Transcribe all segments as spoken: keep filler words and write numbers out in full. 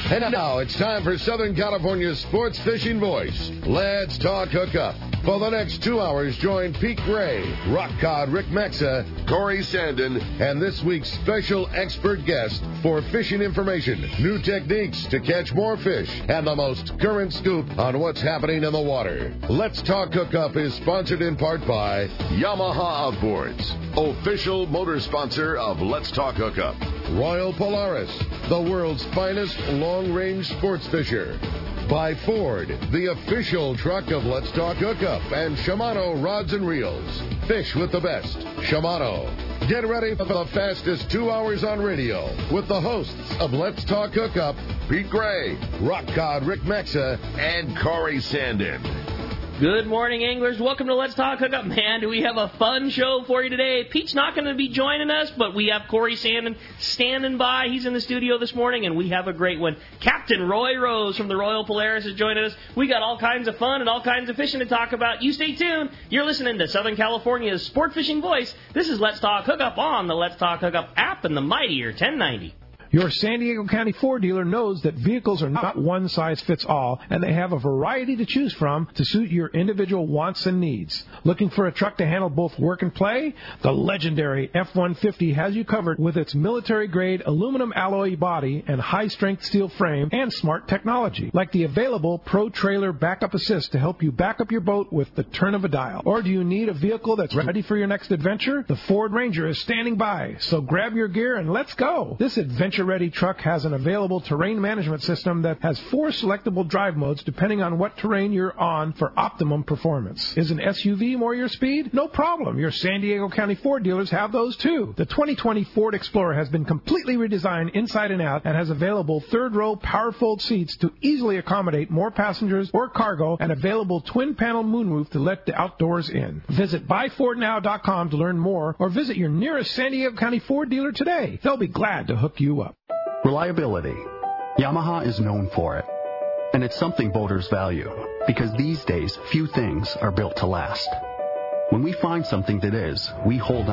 And now it's time for Southern California's sports fishing voice. Let's talk hookup. For the next two hours, join Pete Gray, Rock Cod Rick Mexa, Corey Sandin, and this week's special expert guest for fishing information, new techniques to catch more fish, and the most current scoop on what's happening in the water. Let's Talk Hookup is sponsored in part by Yamaha Outboards, official motor sponsor of Let's Talk Hookup. Royal Polaris, the world's finest long-range sports fisher. By Ford, the official truck of Let's Talk Hookup, and Shimano Rods and Reels. Fish with the best. Shimano. Get ready for the fastest two hours on radio with the hosts of Let's Talk Hookup, Pete Gray, Rock Cod Rick Mexa, and Corey Sandin. Good morning, anglers. Welcome to Let's Talk Hookup. Man, do we have a fun show for you today. Pete's not going to be joining us, but we have Corey Sandin standing by. He's in the studio this morning, and we have a great one. Captain Roy Rose from the Royal Polaris is joining us. We got all kinds of fun and all kinds of fishing to talk about. You stay tuned. You're listening to Southern California's sport fishing voice. This is Let's Talk Hookup on the Let's Talk Hookup app and the mightier ten ninety. Your San Diego County Ford dealer knows that vehicles are not one size fits all, and they have a variety to choose from to suit your individual wants and needs. Looking for a truck to handle both work and play? The legendary F one fifty has you covered with its military-grade aluminum alloy body and high-strength steel frame and smart technology, like the available Pro Trailer Backup Assist to help you back up your boat with the turn of a dial. Or do you need a vehicle that's ready for your next adventure? The Ford Ranger is standing by, so grab your gear and let's go. This adventure ready truck has an available terrain management system that has four selectable drive modes depending on what terrain you're on for optimum performance. Is an S U V more your speed? No problem. Your San Diego County Ford dealers have those too. The twenty twenty Ford Explorer has been completely redesigned inside and out and has available third row power fold seats to easily accommodate more passengers or cargo and available twin panel moonroof to let the outdoors in. Visit buy ford now dot com to learn more or visit your nearest San Diego County Ford dealer today. They'll be glad to hook you up. Reliability. Yamaha is known for it. And it's something boaters value, because these days, few things are built to last. When we find something that is, we hold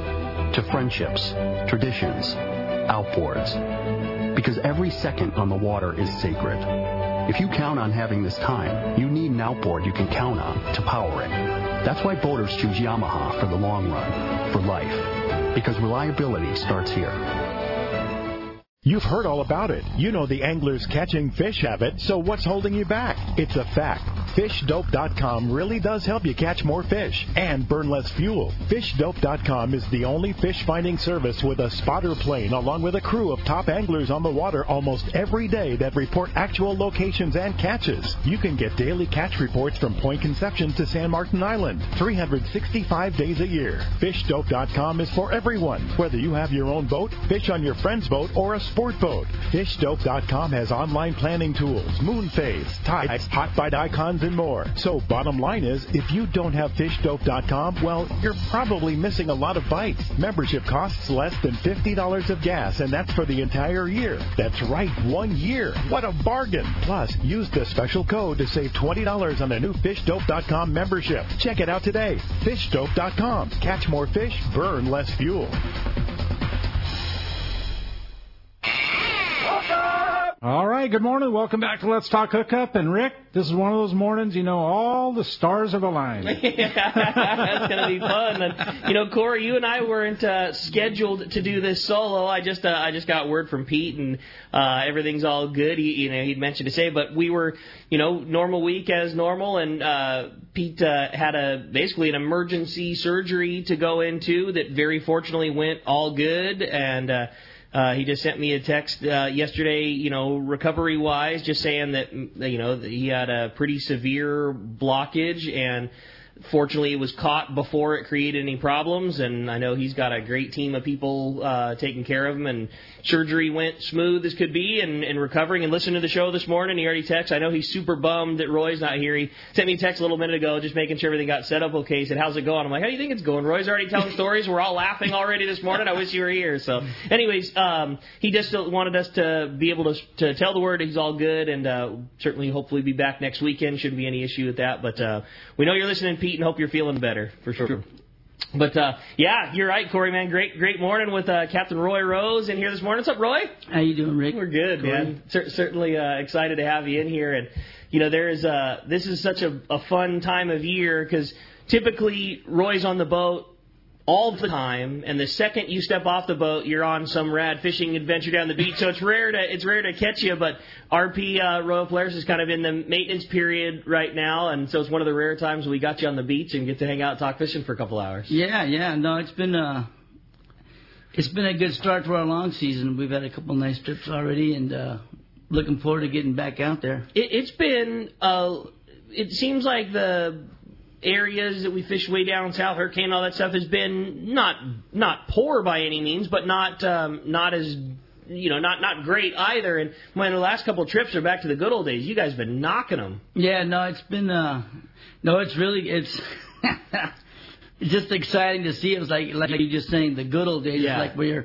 on to friendships, traditions, outboards. Because every second on the water is sacred. If you count on having this time, you need an outboard you can count on to power it. That's why boaters choose Yamaha for the long run, for life. Because reliability starts here. You've heard all about it. You know the angler's catching fish habit, so what's holding you back? It's a fact. fish dope dot com really does help you catch more fish and burn less fuel. fish dope dot com is the only fish finding service with a spotter plane along with a crew of top anglers on the water almost every day that report actual locations and catches. You can get daily catch reports from Point Conception to San Martin Island, three hundred sixty-five days a year. fish dope dot com is for everyone, whether you have your own boat, fish on your friend's boat, or a sport boat. fish dope dot com has online planning tools, moon phase, tides, hot bite icons, and more. So bottom line is, if you don't have fish dope dot com, well, you're probably missing a lot of bites. Membership costs less than fifty dollars of gas, and that's for the entire year. That's right, one year. What a bargain. Plus, use the special code to save twenty dollars on the new fish dope dot com membership. Check it out today. fish dope dot com. Catch more fish, burn less fuel. All right, good morning. Welcome back to Let's Talk Hookup. And, Rick, this is one of those mornings, you know, all the stars have aligned. That's going to be fun. And, you know, Corey, you and I weren't uh, scheduled to do this solo. I just uh, I just got word from Pete, and uh, everything's all good. He, you know, he'd mentioned to say, but we were, you know, normal week as normal, and uh, Pete uh, had a basically an emergency surgery to go into that very fortunately went all good, and uh, Uh, he just sent me a text uh, yesterday, you know, recovery-wise, just saying that, you know, that he had a pretty severe blockage, and fortunately it was caught before it created any problems, and I know he's got a great team of people uh, taking care of him, and surgery went smooth as could be, and, and recovering, and listening to the show this morning. He already texted. I know he's super bummed that Roy's not here. He sent me a text a little minute ago just making sure everything got set up okay. He said, how's it going? I'm like, how do you think it's going? Roy's already telling stories. We're all laughing already this morning. I wish you were here. So anyways, um, he just wanted us to be able to, to tell the word he's all good, and uh, certainly hopefully be back next weekend. Shouldn't be any issue with that. But uh, we know you're listening, Pete, and hope you're feeling better for sure. sure. But, uh, yeah, you're right, Corey, man. Great great morning with uh, Captain Roy Rose in here this morning. What's up, Roy? How you doing, Rick? We're good, Corey. Man. C- certainly uh, excited to have you in here. And, you know, there is uh, this is such a, a fun time of year because typically Roy's on the boat all the time, and the second you step off the boat, you're on some rad fishing adventure down the beach. So it's rare to it's rare to catch you. But R P uh, Royal Polaris is kind of in the maintenance period right now, and so it's one of the rare times we got you on the beach and get to hang out and talk fishing for a couple hours. Yeah, yeah. No, it's been uh, it's been a good start to our long season. We've had a couple nice trips already, and uh, looking forward to getting back out there. It, it's been uh, it seems like the areas that we fish way down south, Hurricane, all that stuff has been not not poor by any means, but not um, not as you know not not great either. And when the last couple of trips are back to the good old days, you guys have been knocking them. Yeah, no, it's been uh, no, it's really it's it's just exciting to see. It was like like you just saying the good old days. Yeah. It's like where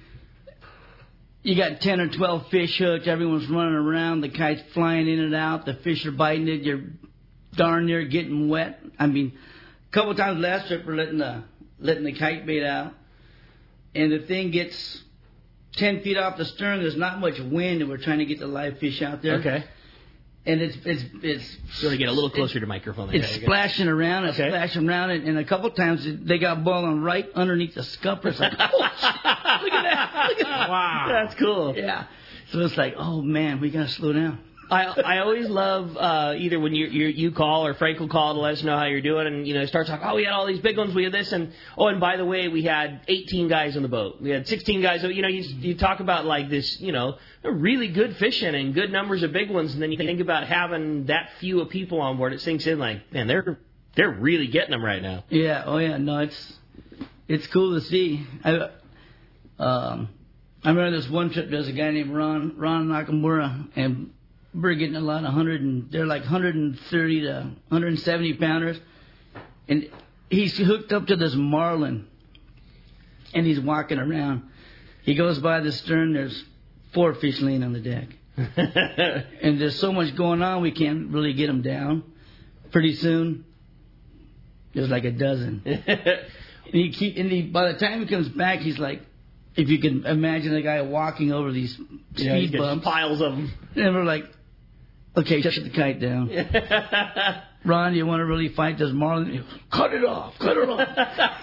you got ten or twelve fish hooked, everyone's running around, the kite's flying in and out, the fish are biting it, you're darn near getting wet. I mean, a couple of times last trip we're letting the letting the kite bait out, and the thing gets ten feet off the stern. There's not much wind, and we're trying to get the live fish out there. Okay. And it's it's it's so to get a little closer to the microphone. There. It's splashing around, it's okay. splashing around, and, and a couple of times they got boiling right underneath the scupper. It's like, oh, look at that! Look at that! Wow, that's cool. Yeah. So it's like, oh man, we gotta slow down. I I always love uh, either when you you you call or Frank will call to let us know how you're doing, and you know start talking. Oh, we had all these big ones. We had this, and oh, and by the way, we had eighteen guys on the boat. We had sixteen guys. You know, you you talk about like this, you know, really good fishing and good numbers of big ones, and then you think about having that few of people on board. It sinks in like, man, they're they're really getting them right now. Yeah. Oh yeah. No, it's it's cool to see. I um I remember this one trip. There's a guy named Ron Ron Nakamura, and we're getting a lot of hundred and they're like one hundred thirty to one hundred seventy pounders, and he's hooked up to this marlin, and he's walking around. He goes by the stern. There's four fish laying on the deck, and there's so much going on we can't really get him down. Pretty soon, there's like a dozen, and he keep and he by the time he comes back, he's like, if you can imagine a guy walking over these speed yeah, bumps, piles of them, and we're like, okay, shut the kite down. Ron, you want to really fight this marlin? Cut it off, cut it off.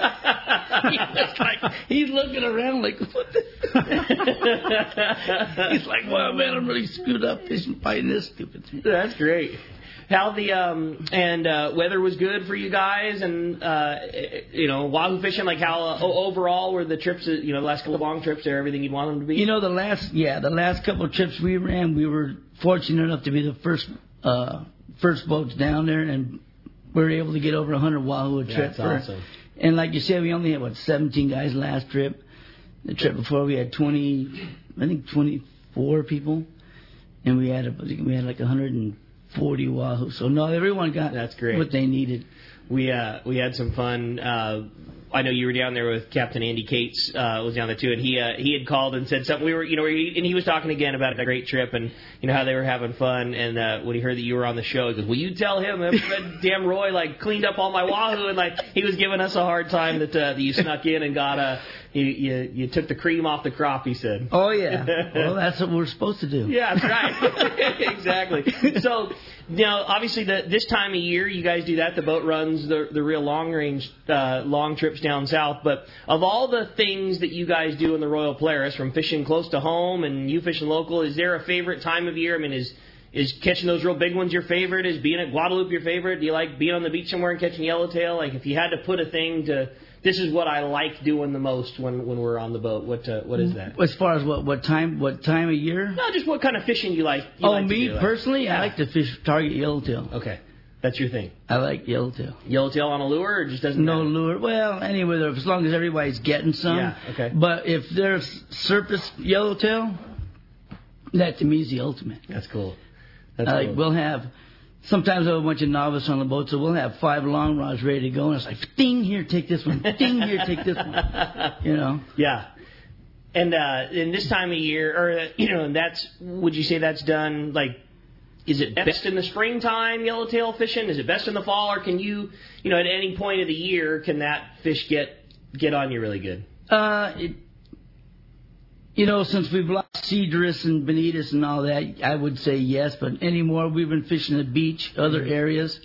he's, like, he's looking around like, what the? He's like, wow, man, I'm really screwed up fishing, fighting this stupid thing. That's great. How the um and uh, weather was good for you guys, and uh, you know wahoo fishing. Like how uh, overall were the trips? You know, the last couple of long trips there, everything you'd want them to be. You know, the last yeah, the last couple of trips we ran, we were fortunate enough to be the first uh, first boats down there, and we were able to get over one hundred wahoo a trip. That's awesome. And like you said, we only had what seventeen guys last trip. The trip before we had twenty, I think twenty-four people, and we had a, we had like one hundred and forty wahoo. So no, everyone got That's great. what they needed. We uh we had some fun. Uh, I know you were down there with Captain Andy Cates. Uh, was down there too, and he uh, he had called and said something. We were you know he, and he was talking again about a great trip and you know how they were having fun. And uh, when he heard that you were on the show, he goes, "Will you tell him that, that damn Roy like cleaned up all my wahoo?" And like he was giving us a hard time that uh, that you snuck in and got a you, you you took the cream off the crop. He said. Oh yeah. Well, that's what we're supposed to do. Yeah, that's right. Exactly. So. Now, obviously, the, this time of year, you guys do that. The boat runs the the real long range, uh, long trips down south. But of all the things that you guys do in the Royal Polaris, from fishing close to home and you fishing local, is there a favorite time of year? I mean, is is catching those real big ones your favorite? Is being at Guadalupe your favorite? Do you like being on the beach somewhere and catching yellowtail? Like, if you had to put a thing to, this is what I like doing the most when, when we're on the boat. What uh, what is that? As far as what what time what time of year? No, just what kind of fishing you like. You oh, like me to do, personally, like, yeah. I like to fish target yellowtail. Okay, that's your thing. I like yellowtail. Yellowtail on a lure, or just doesn't no matter? lure. Well, anyway, as long as everybody's getting some. Yeah. Okay. But if there's surface yellowtail, that to me is the ultimate. That's cool. That's uh, cool. We'll have. Sometimes I have a bunch of novices on the boat, so we'll have five long rods ready to go, and it's like, ding, here, take this one. Ding, here, take this one. You know? Yeah. And uh, in this time of year, or, uh, you know, and that's, would you say that's done, like, is it best in the springtime, yellowtail fishing? Is it best in the fall, or can you, you know, at any point of the year, can that fish get get on you really good? Uh, it, you know, since we've lost Cedrus and Bonitas and all that, I would say yes. But anymore, we've been fishing the beach, other areas,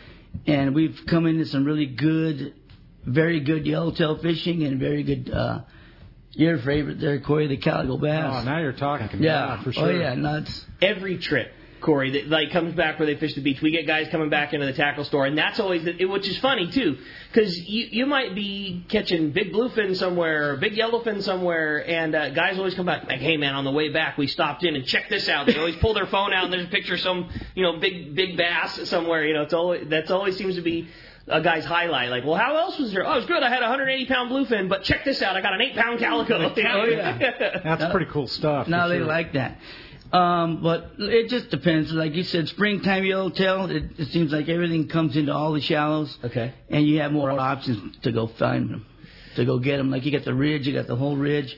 and we've come into some really good, very good yellowtail fishing and very good. Uh, your favorite there, Corey, the calico bass. Oh, now you're talking. Yeah, yeah for sure. Oh yeah, nuts. Every trip, Corey, that like comes back where they fish the beach. We get guys coming back into the tackle store, and that's always the, it, which is funny too, because you you might be catching big bluefin somewhere, or big yellowfin somewhere, and uh, guys always come back like, hey man, on the way back we stopped in and check this out. They always pull their phone out and there's a picture of some you know big big bass somewhere. You know, it's always that's always seems to be a guy's highlight. Like, well, how else was there? Oh, it was good. I had a one hundred eighty pound bluefin, but check this out. I got an eight pound calico. Oh yeah, that's no, pretty cool stuff. No, they sure. like that. Um, but it just depends. Like you said, springtime yellowtail, it, it seems like everything comes into all the shallows. Okay. And you have more options to go find them, to go get them. Like you got the ridge, you got the whole ridge.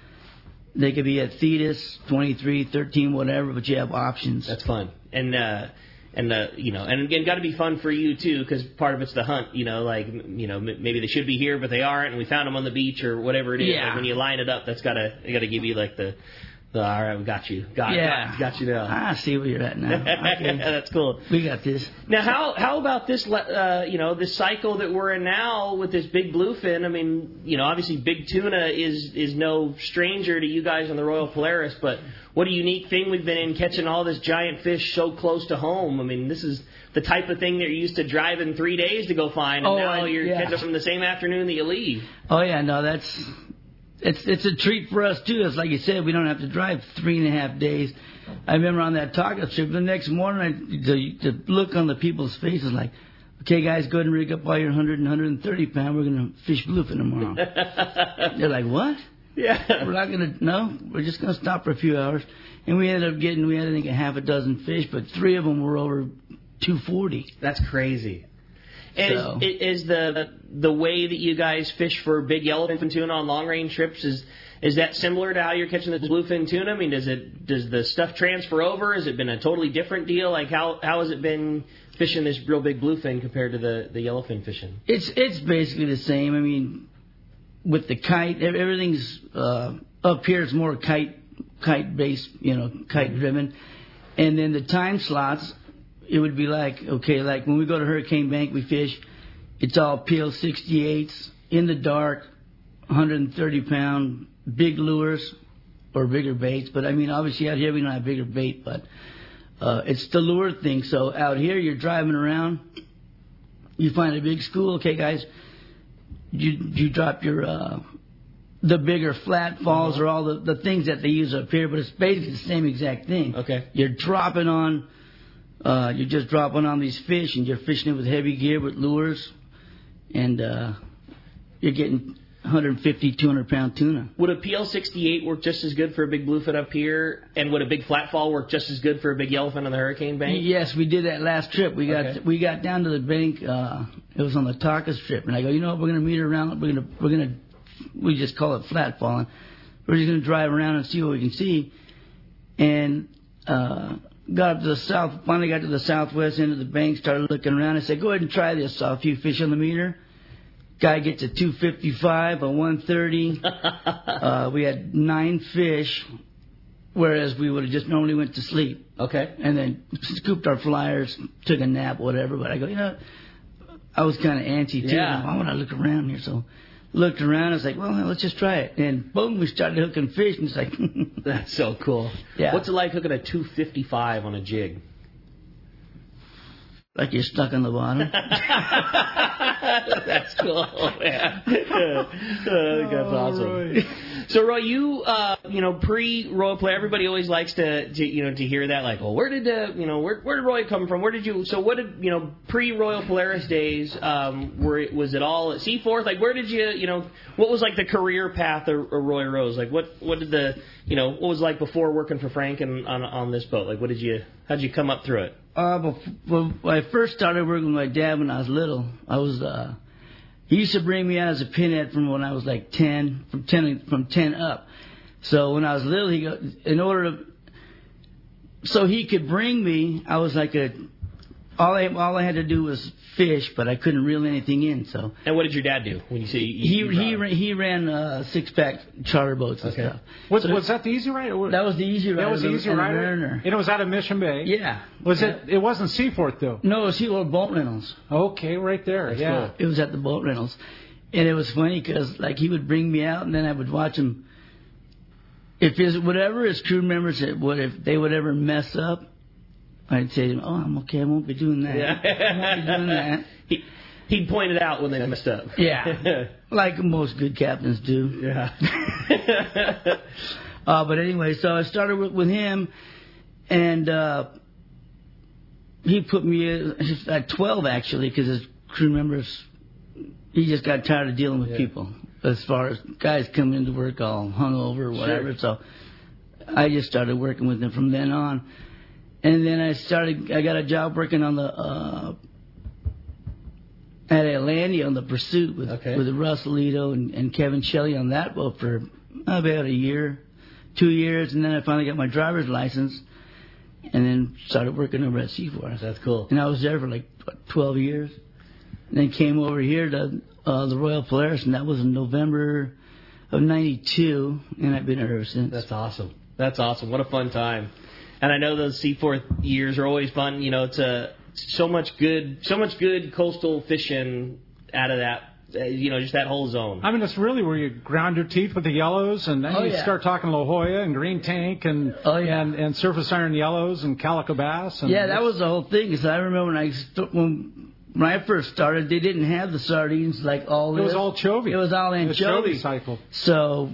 They could be at Thetis, twenty-three, thirteen, whatever, but you have options. That's fun. And, uh, and uh, you know, and again, got to be fun for you too, because part of it's the hunt. You know, like you know, m- maybe they should be here, but they aren't, and we found them on the beach or whatever it is. Yeah. Like when you line it up, that's gotta got to give you like the, the all right, we got you, got yeah, got, got you now. I see where you're at now. Okay. That's cool. We got this. Now, how how about this? Uh, you know, this cycle that we're in now with this big bluefin. I mean, you know, obviously big tuna is is no stranger to you guys on the Royal Polaris, but what a unique thing we've been in, catching all this giant fish so close to home. I mean, this is the type of thing that you're used to driving three days to go find, and oh, now I, you're yeah. catching them the same afternoon that you leave. Oh yeah, no, that's it's it's a treat for us too. It's like you said, we don't have to drive three and a half days. I remember on that taco trip, the next morning, I, the, the look on the people's faces like, okay, guys, go ahead and rig up all your one hundred and one hundred thirty pound. We're gonna fish bluefin tomorrow. They're like, what? Yeah. We're not going to, no, we're just going to stop for a few hours. And we ended up getting, we had, I think, a half a dozen fish, but three of them were over two forty. That's crazy. And So- is, is the the way that you guys fish for big yellowfin tuna on long range trips, is is that similar to how you're catching the bluefin tuna? I mean, does it does the stuff transfer over? Has it been a totally different deal? Like how how has it been fishing this real big bluefin compared to the, the yellowfin fishing? It's it's basically the same. I mean, with the kite, ev- everything's uh, up here is more kite kite based, you know, kite driven, and then the time slots, it would be like okay, like when we go to Hurricane Bank, we fish. It's all P L sixty-eights in the dark, one hundred thirty pound big lures or bigger baits. But I mean, obviously out here we don't have bigger bait, but uh, it's the lure thing. So out here you're driving around, you find a big school. Okay, guys. You you drop your uh, the bigger flat falls or all the, the things that they use up here, but it's basically the same exact thing. Okay. You're dropping on, uh, you're just dropping on these fish, and you're fishing it with heavy gear with lures, and uh, you're getting one fifty, two hundred pound tuna. Would a P L sixty-eight work just as good for a big bluefin up here, and would a big flat fall work just as good for a big yellowfin on the Hurricane Bank? Yes, we did that last trip. We got Okay. we got down to the bank. Uh, it was on the Takas trip, and I go, you know what? We're gonna meet around. We're gonna we're gonna we just call it flat falling. We're just gonna drive around and see what we can see. And uh, got up to the south. Finally got to the southwest end of the bank. Started looking around. I said, go ahead and try this. Saw a few fish on the meter. Guy gets a two fifty-five, a one thirty. uh, we had nine fish, whereas we would have just normally went to sleep. Okay. And then scooped our flyers, took a nap, whatever. But I go, you know, I was kind of antsy too. Yeah. Why would I look around here? So looked around. I was like, well, let's just try it. And boom, we started hooking fish. And it's like, That's so cool. Yeah. What's it like hooking a two fifty-five on a jig? like you're stuck on the bottom. That's cool. Yeah. I think that's awesome. So, Roy, you, uh, you know, pre-Royal Play, everybody always likes to, to, you know, to hear that, like, well, where did, uh, you know, where, where did Roy come from? Where did you, so what did, you know, pre-Royal Polaris days, um, were it, was it all at Seaforth? Like, where did you, you know, what was, like, the career path of, of Roy Rose? Like, what, what did the, you know, what was it like before working for Frank and on, on this boat? Like, what did you, how did you come up through it? Uh, before, when I first started working with my dad when I was little, I was, uh, he used to bring me out as a pinhead from when I was like ten, from ten, from ten up. So when I was little, he go, in order to, so he could bring me. I was like a all I all I had to do was fish, but I couldn't reel anything in. So. And what did your dad do when you say you, he you he ran, he ran uh, six pack charter boats and okay. stuff. Was, so was that the Easy Rider? Or, that was the Easy Rider. That was the Easy and Rider. Mariner. And it was out of Mission Bay. Yeah. Was yeah. it? It wasn't Seaforth though. No, it was Seaforth Boat Rentals. Okay, right there. That's yeah. cool. It was at the Boat Rentals, and it was funny because like he would bring me out, and then I would watch him. If his whatever his crew members would if they would ever mess up, I'd say, "Oh, I'm okay. I won't be doing that. Yeah. I won't be doing that." he, he'd point it out when they messed up. Yeah, like most good captains do. Yeah. uh, but anyway, so I started with, with him, and uh, he put me at twelve actually because his crew members. He just got tired of dealing with yeah. people. As far as guys coming into work all hungover or whatever. Sure. So I just started working with him from then on. And then I started, I got a job working on the, uh, at Atlantia on the Pursuit with, okay. with Russ Alito and, and Kevin Shelley on that boat for about a year, two years. And then I finally got my driver's license and then started working over at Seaforth. That's cool. And I was there for like what, twelve years. And then came over here to uh, the Royal Polaris, and that was in November of ninety-two, and I've been here ever since. That's awesome. That's awesome. What a fun time. And I know those Seaforth years are always fun. You know, it's a so much good, so much good coastal fishing out of that. Uh, you know, just that whole zone. I mean, it's really where you ground your teeth with the yellows, and then Oh, you yeah. start talking La Jolla and Green Tank and Oh, yeah. and, and surface iron yellows and calico bass. And Yeah, that was the whole thing. Because I remember when I st- when when I first started, they didn't have the sardines like all It this. was all chovy. It was all The anchovy chovy cycle. So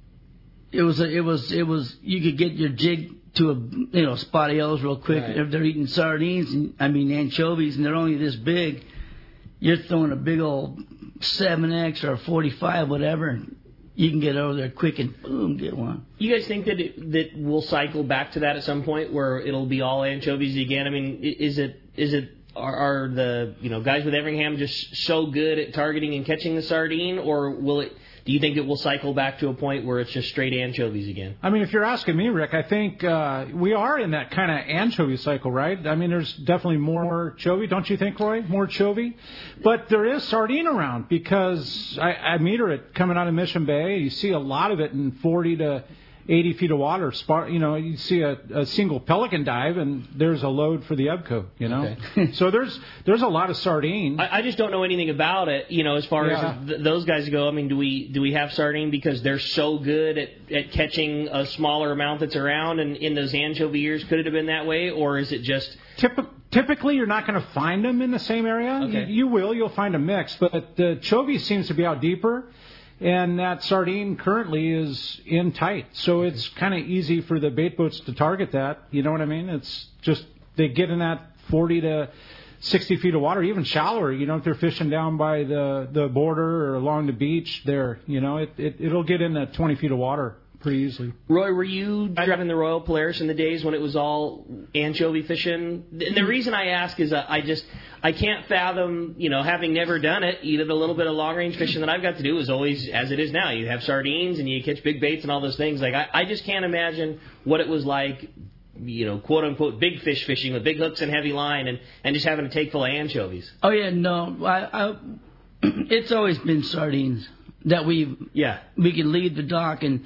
it was a, it was it was you could get your jig to a you know spot of yellows real quick. Right. If they're eating sardines, and I mean anchovies, and they're only this big, you're throwing a big old seven X or a forty-five, whatever, and you can get over there quick and boom, get one. You guys think that it, that we'll cycle back to that at some point, where it'll be all anchovies again? I mean, i- is it is it are, are the you know guys with Everingham just so good at targeting and catching the sardine, or will it? Do you think it will cycle back to a point where it's just straight anchovies again? I mean, if you're asking me, Rick, I think uh, we are in that kind of anchovy cycle, right? I mean, there's definitely more chovy, don't you think, Roy? More chovy. But there is sardine around because I, I meet her at coming out of Mission Bay. You see a lot of it in forty to eighty feet of water. Spar, you know, you see a, a single pelican dive, and there's a load for the Ebco, you know. Okay. So there's there's a lot of sardine. I, I just don't know anything about it, you know, as far Yeah. as th- those guys go. I mean, do we do we have sardine because they're so good at, at catching a smaller amount that's around, and in those anchovy years, could it have been that way, or is it just... Typ- typically, you're not going to find them in the same area. Okay. You, you will. You'll find a mix. But the chovy seems to be out deeper, and that sardine currently is in tight. So it's kind of easy for the bait boats to target that. You know what I mean? It's just they get in that forty to sixty feet of water, even shallower. You know, if they're fishing down by the, the border or along the beach there, you know, it, it, it'll get in that twenty feet of water pretty easily. Roy, were you driving the Royal Polaris in the days when it was all anchovy fishing? And the reason I ask is uh, I just I can't fathom, you know, having never done it. Either the little bit of long range fishing that I've got to do is always as it is now. You have sardines and you catch big baits and all those things. Like I, I just can't imagine what it was like, you know, quote unquote big fish fishing with big hooks and heavy line and, and just having a take full of anchovies. Oh yeah, no, I, I it's always been sardines that we Yeah. we can leave the dock and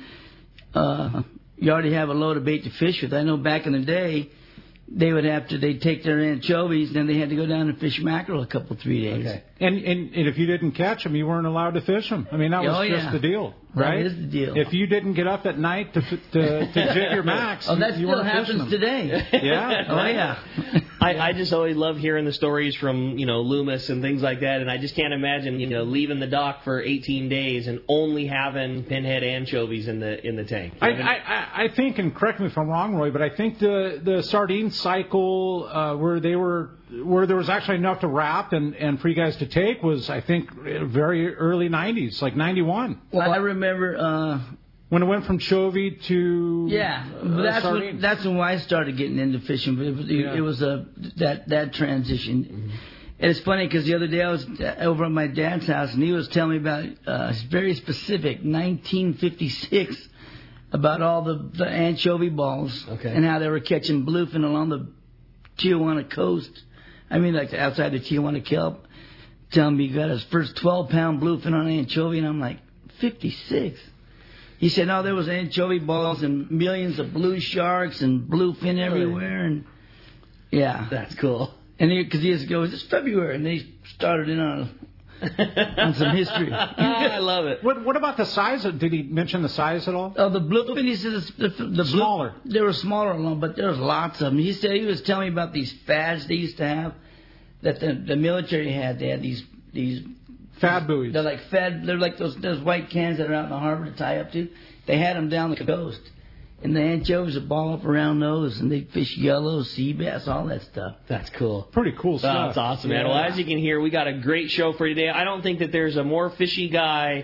uh, you already have a load of bait to fish with. I know back in the day they would have to they'd take their anchovies, then they had to go down and fish mackerel a couple three days. Okay. And, and and if you didn't catch them, you weren't allowed to fish them. I mean, that was Oh, just yeah. the deal, That right? is the deal. If you didn't get up at night to to, to jig your max, Oh, that you still weren't fishing happens them. today. Yeah. Oh yeah. I, I just always love hearing the stories from, you know, Loomis and things like that, and I just can't imagine, you know, leaving the dock for eighteen days and only having pinhead anchovies in the in the tank. I, I, I- I think, and correct me if I'm wrong, Roy, but I think the, the sardine cycle uh, where they were where there was actually enough to wrap and, and for you guys to take was, I think, very early nineties, like ninety-one, Well, I remember. Uh, when it went from chovy to Yeah, uh, but that's when, sardines. that's when I started getting into fishing. But it was, it, Yeah. it was a that that transition. Mm-hmm. And it's funny because the other day I was over at my dad's house and he was telling me about uh, very specific nineteen fifty-six about all the, the anchovy balls okay. and how they were catching bluefin along the Tijuana coast. I mean, like outside the Tijuana kelp. Telling me he got his first twelve-pound bluefin on anchovy, and I'm like, fifty-six. He said, no, there was anchovy balls and millions of blue sharks and bluefin everywhere, and yeah, that's cool. And because he, he used to go, it's February, and they started in on on some history. I love it. What, what about the size? Of, did he mention the size at all? Oh, the bluefin, he said the, the, the smaller. Blue, they were smaller along, but there was lots of them. He said he was telling me about these fads they used to have that the, the military had. They had these these fad buoys. They're like fad. They're like those those white cans that are out in the harbor to tie up to. They had them down the coast, and the anchovies would ball up around those, and they fish yellow, sea bass, all that stuff. That's cool. Pretty cool stuff. Oh, that's awesome, man. Yeah. Well, as you can hear, we got a great show for you today. I don't think that there's a more fishy guy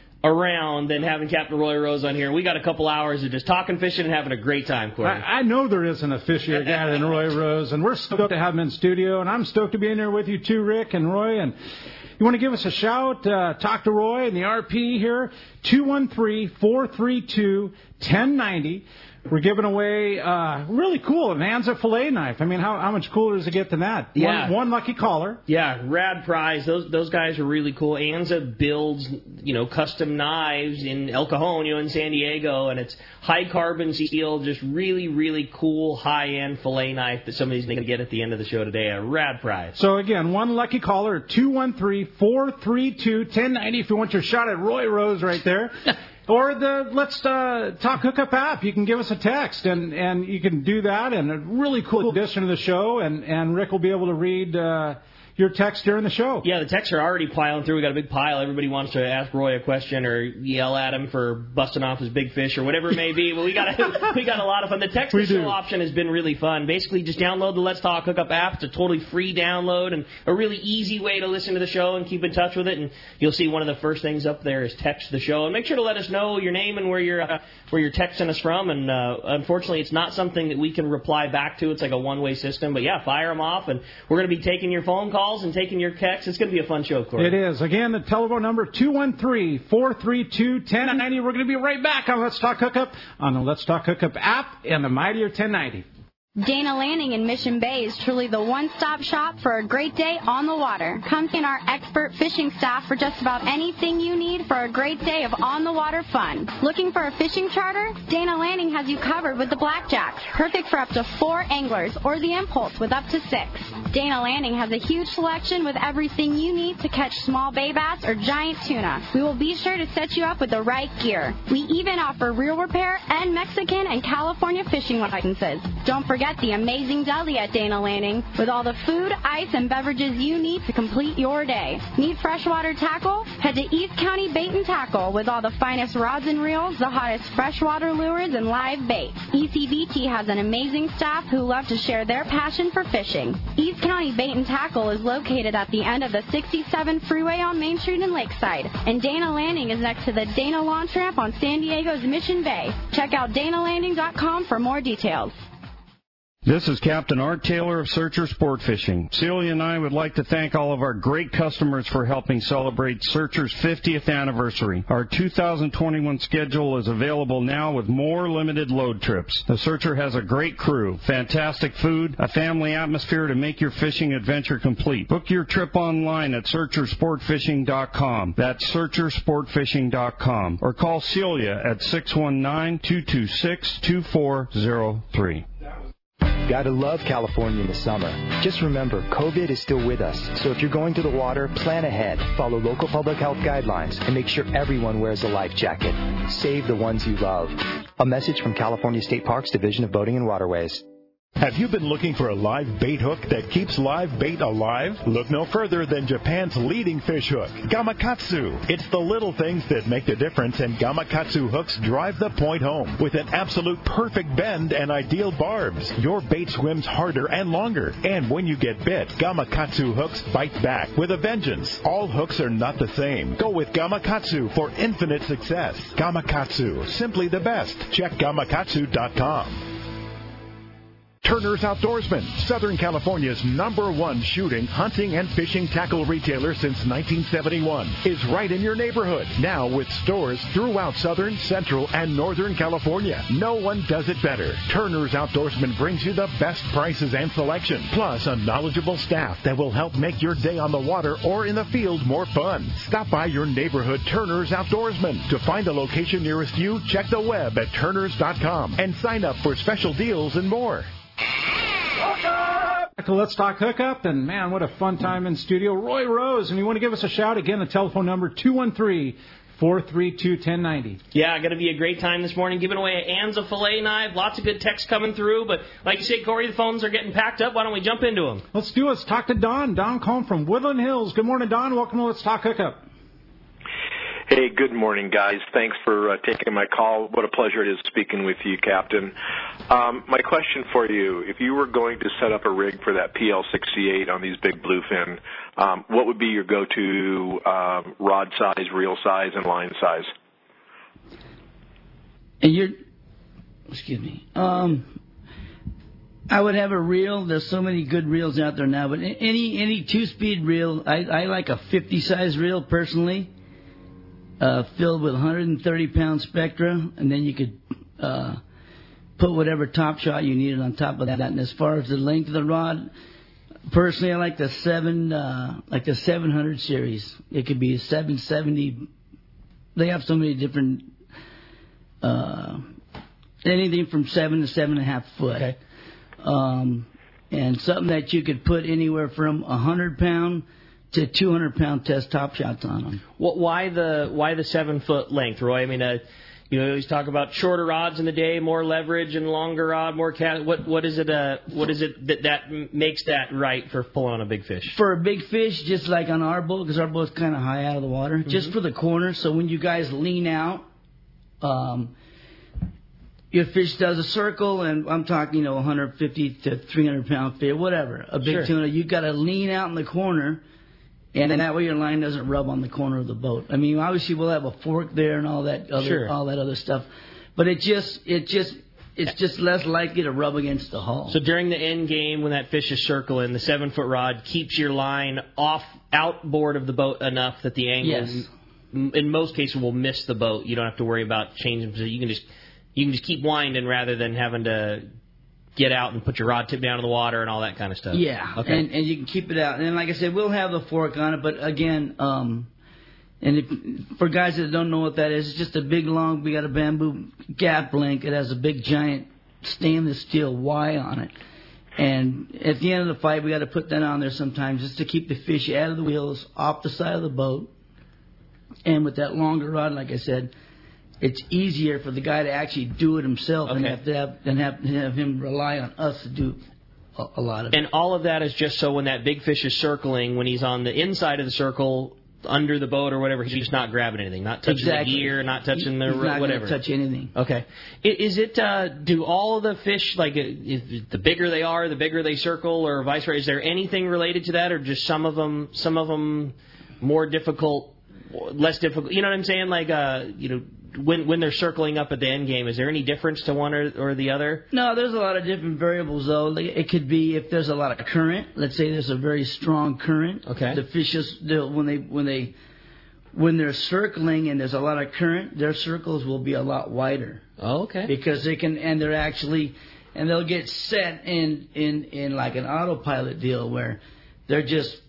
around than having Captain Roy Rose on here. We got a couple hours of just talking fishing and having a great time, Corey. I, I know there isn't a fishier guy than Roy Rose, and we're stoked to have him in studio, and I'm stoked to be in there with you too, Rick and Roy. And you want to give us a shout, uh, talk to Roy and the R P here, two one three, four three two, one oh nine oh. We're giving away uh, really cool an Anza fillet knife. I mean, how, how much cooler does it get than that? Yeah. One, one lucky caller. Yeah, rad prize. Those those guys are really cool. Anza builds, you know, custom knives in El Cajon, you know, in San Diego, and it's high carbon steel, just really, really cool high-end fillet knife that somebody's going to get at the end of the show today. A rad prize. So, again, one lucky caller, two one three, four three two, one oh nine oh if you want your shot at Roy Rose right there. Or the Let's uh, Talk Hookup app. You can give us a text, and, and you can do that. And a really cool addition to the show, and, and Rick will be able to read uh, your text during the show. Yeah, the texts are already piling through. We got a big pile. Everybody wants to ask Roy a question or yell at him for busting off his big fish or whatever it may be. But we got a, we got a lot of fun. The text to show option has been really fun. Basically, just download the Let's Talk Hookup app. It's a totally free download and a really easy way to listen to the show and keep in touch with it. And you'll see one of the first things up there is text the show. And make sure to let us know your name and where you're uh, where you're texting us from. And uh, unfortunately, it's not something that we can reply back to. It's like a one-way system. But yeah, fire them off, and we're going to be taking your phone calls and taking your texts. It's going to be a fun show, Corey. It is. Again, the telephone number two one three, four three two, one oh nine oh. We're going to be right back on Let's Talk Hookup on the Let's Talk Hookup app and the mightier ten ninety. Dana Landing in Mission Bay is truly the one-stop shop for a great day on the water. Come see our expert fishing staff for just about anything you need for a great day of on-the-water fun. Looking for a fishing charter? Dana Landing has you covered with the Blackjacks, perfect for up to four anglers, or the Impulse with up to six. Dana Landing has a huge selection with everything you need to catch small bay bass or giant tuna. We will be sure to set you up with the right gear. We even offer reel repair and Mexican and California fishing licenses. Don't forget Forget the amazing deli at Dana Landing with all the food, ice, and beverages you need to complete your day. Need freshwater tackle? Head to East County Bait and Tackle with all the finest rods and reels, the hottest freshwater lures, and live bait. E C B T has an amazing staff who love to share their passion for fishing. East County Bait and Tackle is located at the end of the sixty-seven freeway on Main Street in Lakeside, and Dana Landing is next to the Dana Launch Ramp on San Diego's Mission Bay. Check out dana landing dot com for more details. This is Captain Art Taylor of Searcher Sport Fishing. Celia and I would like to thank all of our great customers for helping celebrate Searcher's fiftieth anniversary. Our two thousand twenty-one schedule is available now with more limited load trips. The Searcher has a great crew, fantastic food, a family atmosphere to make your fishing adventure complete. Book your trip online at searcher sport fishing dot com. That's searcher sport fishing dot com. Or call Celia at six one nine, two two six, two four zero three. Gotta love California in the summer. Just remember, COVID is still with us, so if you're going to the water, plan ahead, follow local public health guidelines, and make sure everyone wears a life jacket. Save the ones you love. A message from California State Parks Division of Boating and Waterways. Have you been looking for a live bait hook that keeps live bait alive? Look no further than Japan's leading fish hook, Gamakatsu. It's the little things that make the difference, and Gamakatsu hooks drive the point home with an absolute perfect bend and ideal barbs. Your bait swims harder and longer, and when you get bit, Gamakatsu hooks bite back with a vengeance. All hooks are not the same. Go with Gamakatsu for infinite success. Gamakatsu, simply the best. Check gamakatsu dot com. Turner's Outdoorsman, Southern California's number one shooting, hunting, and fishing tackle retailer since nineteen seventy-one, is right in your neighborhood. Now with stores throughout Southern, Central, and Northern California. No one does it better. Turner's Outdoorsman brings you the best prices and selection, plus a knowledgeable staff that will help make your day on the water or in the field more fun. Stop by your neighborhood Turner's Outdoorsman. To find a location nearest you, check the web at turners dot com and sign up for special deals and more. Back to Let's Talk Hookup, and man, what a fun time in studio. Roy Rose, and you want to give us a shout, again, the telephone number two one three, four three two, one zero nine zero. Yeah, going to be a great time this morning, giving away a Anza fillet knife. Lots of good texts coming through, but like you say, Corey, the phones are getting packed up. Why don't we jump into them? Let's do it. Let's talk to Don. Don calling from Woodland Hills. Good morning, Don. Welcome to Let's Talk Hookup. Hey, good morning, guys. Thanks for uh, taking my call. What a pleasure it is speaking with you, Captain. Um, my question for you, if you were going to set up a rig for that P L sixty-eight on these big bluefin, um, what would be your go-to um, rod size, reel size, and line size? And you're, excuse me, um, I would have a reel. There's so many good reels out there now, but any any two-speed reel, I, I like a fifty-size reel personally. Uh, filled with one hundred thirty pound Spectra, and then you could uh, put whatever top shot you needed on top of that. And as far as the length of the rod, personally, I like the seven, uh, like the seven hundred series. It could be a seven seventy. They have so many different, uh, anything from seven to seven and a half foot. Okay. Um, and something that you could put anywhere from a hundred pound to two hundred pound test top shots on them. What, why the why the seven foot length, Roy? I mean, uh, you know, you always talk about shorter rods in the day, more leverage, and longer rod, more cast. What what is it? Uh, what is it that that makes that right for pulling on a big fish? For a big fish, just like on our boat, because our boat's kind of high out of the water, mm-hmm. just for the corner. So when you guys lean out, um, your fish does a circle, and I'm talking, you know, one hundred fifty to three hundred pound fish, whatever. A big sure. tuna, you got to lean out in the corner. And then that way your line doesn't rub on the corner of the boat. I mean, obviously we'll have a fork there and all that other sure. all that other stuff, but it just it just it's just less likely to rub against the hull. So during the end game, when that fish is circling, the seven foot rod keeps your line off outboard of the boat enough that the angle, yes. m- in most cases, will miss the boat. You don't have to worry about changing. So you can just you can just keep winding rather than having to get out and put your rod tip down in the water and all that kind of stuff. Yeah, okay. and, and you can keep it out. And like I said, we'll have the fork on it, but again, um, and if, for guys that don't know what that is, it's just a big, long, we got a bamboo gap link. It has a big, giant stainless steel Y on it. And at the end of the fight, we got to put that on there sometimes just to keep the fish out of the wheels, off the side of the boat. And with that longer rod, like I said, it's easier for the guy to actually do it himself okay. and have to have, and have, have him rely on us to do a, a lot of and it. And all of that is just so when that big fish is circling, when he's on the inside of the circle, under the boat or whatever, he's just not grabbing anything, not touching exactly. the gear, not touching the he's not whatever. Not touch anything. Okay. Is it? Uh, do all of the fish, like, is, the bigger they are, the bigger they circle, or vice versa? Is there anything related to that, or just some of them, some of them more difficult, less difficult? You know what I'm saying? Like, uh, you know. When when they're circling up at the end game, is there any difference to one or, or the other? No, there's a lot of different variables, though. It could be if there's a lot of current. Let's say there's a very strong current. Okay. The fishes, when they when they when they're circling and there's a lot of current, their circles will be a lot wider. Oh, okay. Because they can, and they're actually, and they'll get set in in in like an autopilot deal where they're just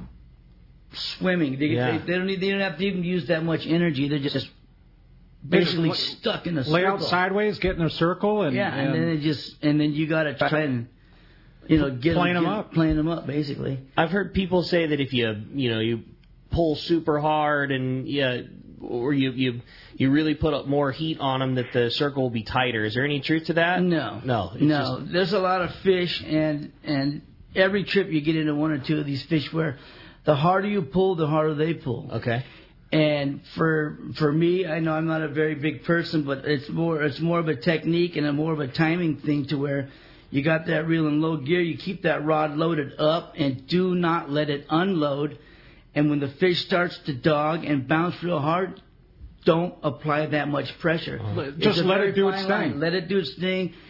swimming. They, yeah. they, they don't need, they don't have to even use that much energy. They're just basically just stuck in a circle. Lay out sideways, get in a circle, and yeah, and, and then it just and then you got to try and you know get playing them, them, them get, up, playing them up, basically. I've heard people say that if you you know you pull super hard and yeah, or you you you really put up more heat on them, that the circle will be tighter. Is there any truth to that? No, no, it's no. Just... There's a lot of fish, and and every trip you get into one or two of these fish where the harder you pull, the harder they pull. Okay. And for for me, I know I'm not a very big person, but it's more it's more of a technique and a more of a timing thing to where you got that reel in low gear, you keep that rod loaded up and do not let it unload. And when the fish starts to dog and bounce real hard, don't apply that much pressure. Uh-huh. Just let it do its thing. Let it do its thing.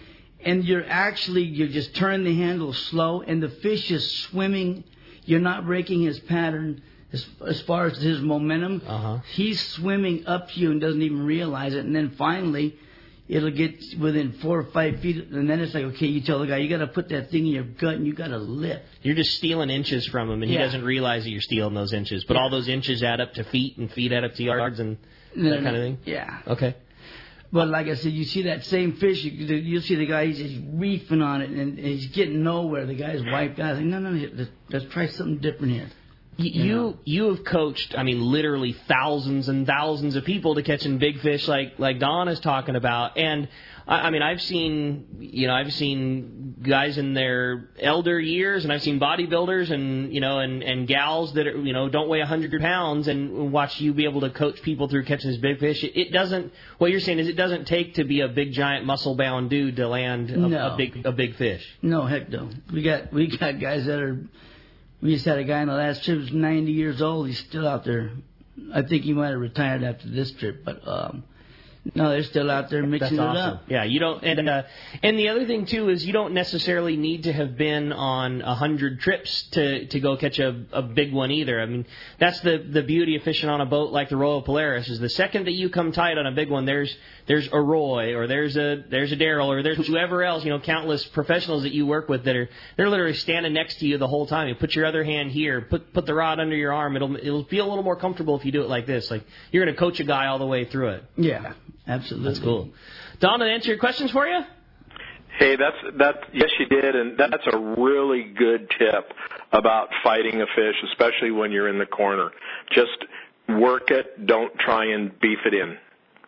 and you're actually, you're just turning the handle slow, and the fish is swimming. You're not breaking his pattern as, as far as his momentum. Uh-huh. He's swimming up to you and doesn't even realize it. And then finally, it'll get within four or five feet, and then it's like, okay, you tell the guy, you got to put that thing in your gut, and you got to lift. You're just stealing inches from him, and Yeah. he doesn't realize that you're stealing those inches. But Yeah. all those inches add up to feet, and feet add up to yards, and that kind of thing? Yeah. Okay. But like I said, you see that same fish, you, you see the guy, he's just reefing on it, and, and he's getting nowhere. The guy's wiped out. I think, no, no, let's, let's try something different here. You, you you have coached, I mean, literally thousands and thousands of people to catching big fish like like Don is talking about, and I, I mean, I've seen you know I've seen guys in their elder years, and I've seen bodybuilders and you know and, and gals that are, you know don't weigh a hundred pounds, and watch you be able to coach people through catching this big fish. It, it doesn't. What you're saying is it doesn't take to be a big giant muscle bound dude to land a, No. a big a big fish. No, heck no. We got we got guys that are. We just had a guy in the last trip who's ninety years old. He's still out there. I think he might have retired after this trip, but um, no, they're still out there mixing That's awesome. it up. Yeah, you don't, and uh, and the other thing too is you don't necessarily need to have been on a hundred trips to to go catch a, a big one either. I mean, that's the the beauty of fishing on a boat like the Royal Polaris is the second that you come tight on a big one, there's there's a Roy or there's a there's a Daryl or there's whoever else, you know, countless professionals that you work with that are they're literally standing next to you the whole time. You put your other hand here, put put the rod under your arm. It'll it'll feel a little more comfortable if you do it like this. Like you're going to coach a guy all the way through it. Yeah, absolutely. That's cool. Don, did I answer your questions for you? Hey, that's that. Yes, you did, and that's a really good tip about fighting a fish, especially when you're in the corner. Just work it. Don't try and beef it in.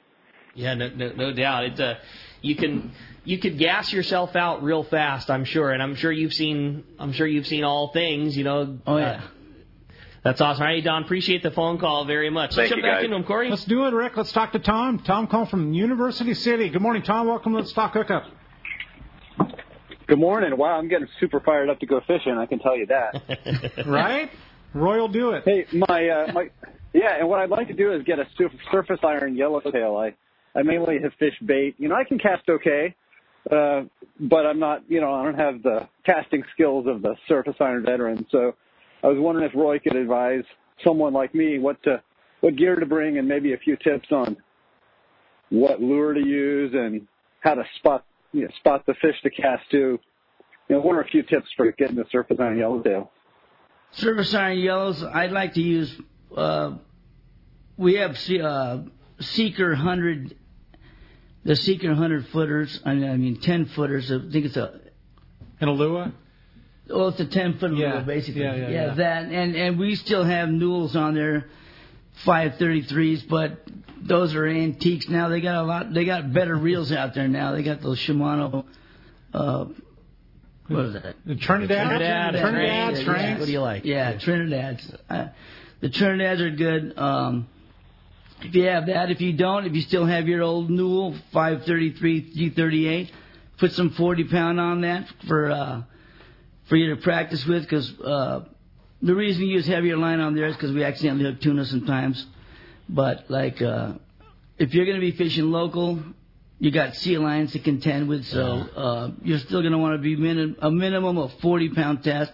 Yeah, no, no, no doubt. It's a you can you could gas yourself out real fast, I'm sure, and I'm sure you've seen I'm sure you've seen all things, you know. Oh yeah. Uh, that's awesome. All right, Don, appreciate the phone call very much. Thank Let's you, jump back guys. into him, Corey. Let's do it, Rick. Let's talk to Tom. Tom called from University City. Good morning, Tom. Welcome to Let's Talk Hookup. Good morning. Wow, I'm getting super fired up to go fishing, I can tell you that. Right? Roy will do it. Hey, my, uh, my, yeah, and what I'd like to do is get a sur- surface iron yellowtail. I, I mainly have fished bait. You know, I can cast okay, uh, but I'm not, you know, I don't have the casting skills of the surface iron veteran. So I was wondering if Roy could advise someone like me what to, what gear to bring and maybe a few tips on what lure to use and how to spot, you know, spot the fish to cast to. You know, what are a few tips for getting the surface iron yellowtail? Surface iron yellows, I'd like to use, uh, we have uh, Seeker one hundred, the Seeker one hundred footers, I mean, I mean ten footers, I think it's a... An Alua? Well, it's a ten-foot Yeah. lure, basically. Yeah, yeah, yeah. that, and, and we still have Newells on there, five thirty-threes, but those are antiques now. They got a lot, they got better reels out there now. They got those Shimano, uh, what is that? The Trinidad? Trinidad, Trinidad, Trinidad, Trinidad. What do you like? Yeah, Trinidad's. Uh, the Trinidad's are good. Um, if you have that, if you don't, if you still have your old Newell five thirty-three, three thirty-eight, put some forty pound on that for uh, for you to practice with. Because uh, the reason we use heavier line on there is because we accidentally hook tuna sometimes. But like uh, if you're going to be fishing local, you got sea lions to contend with, so uh, you're still going to want to be min- a minimum of forty pound test.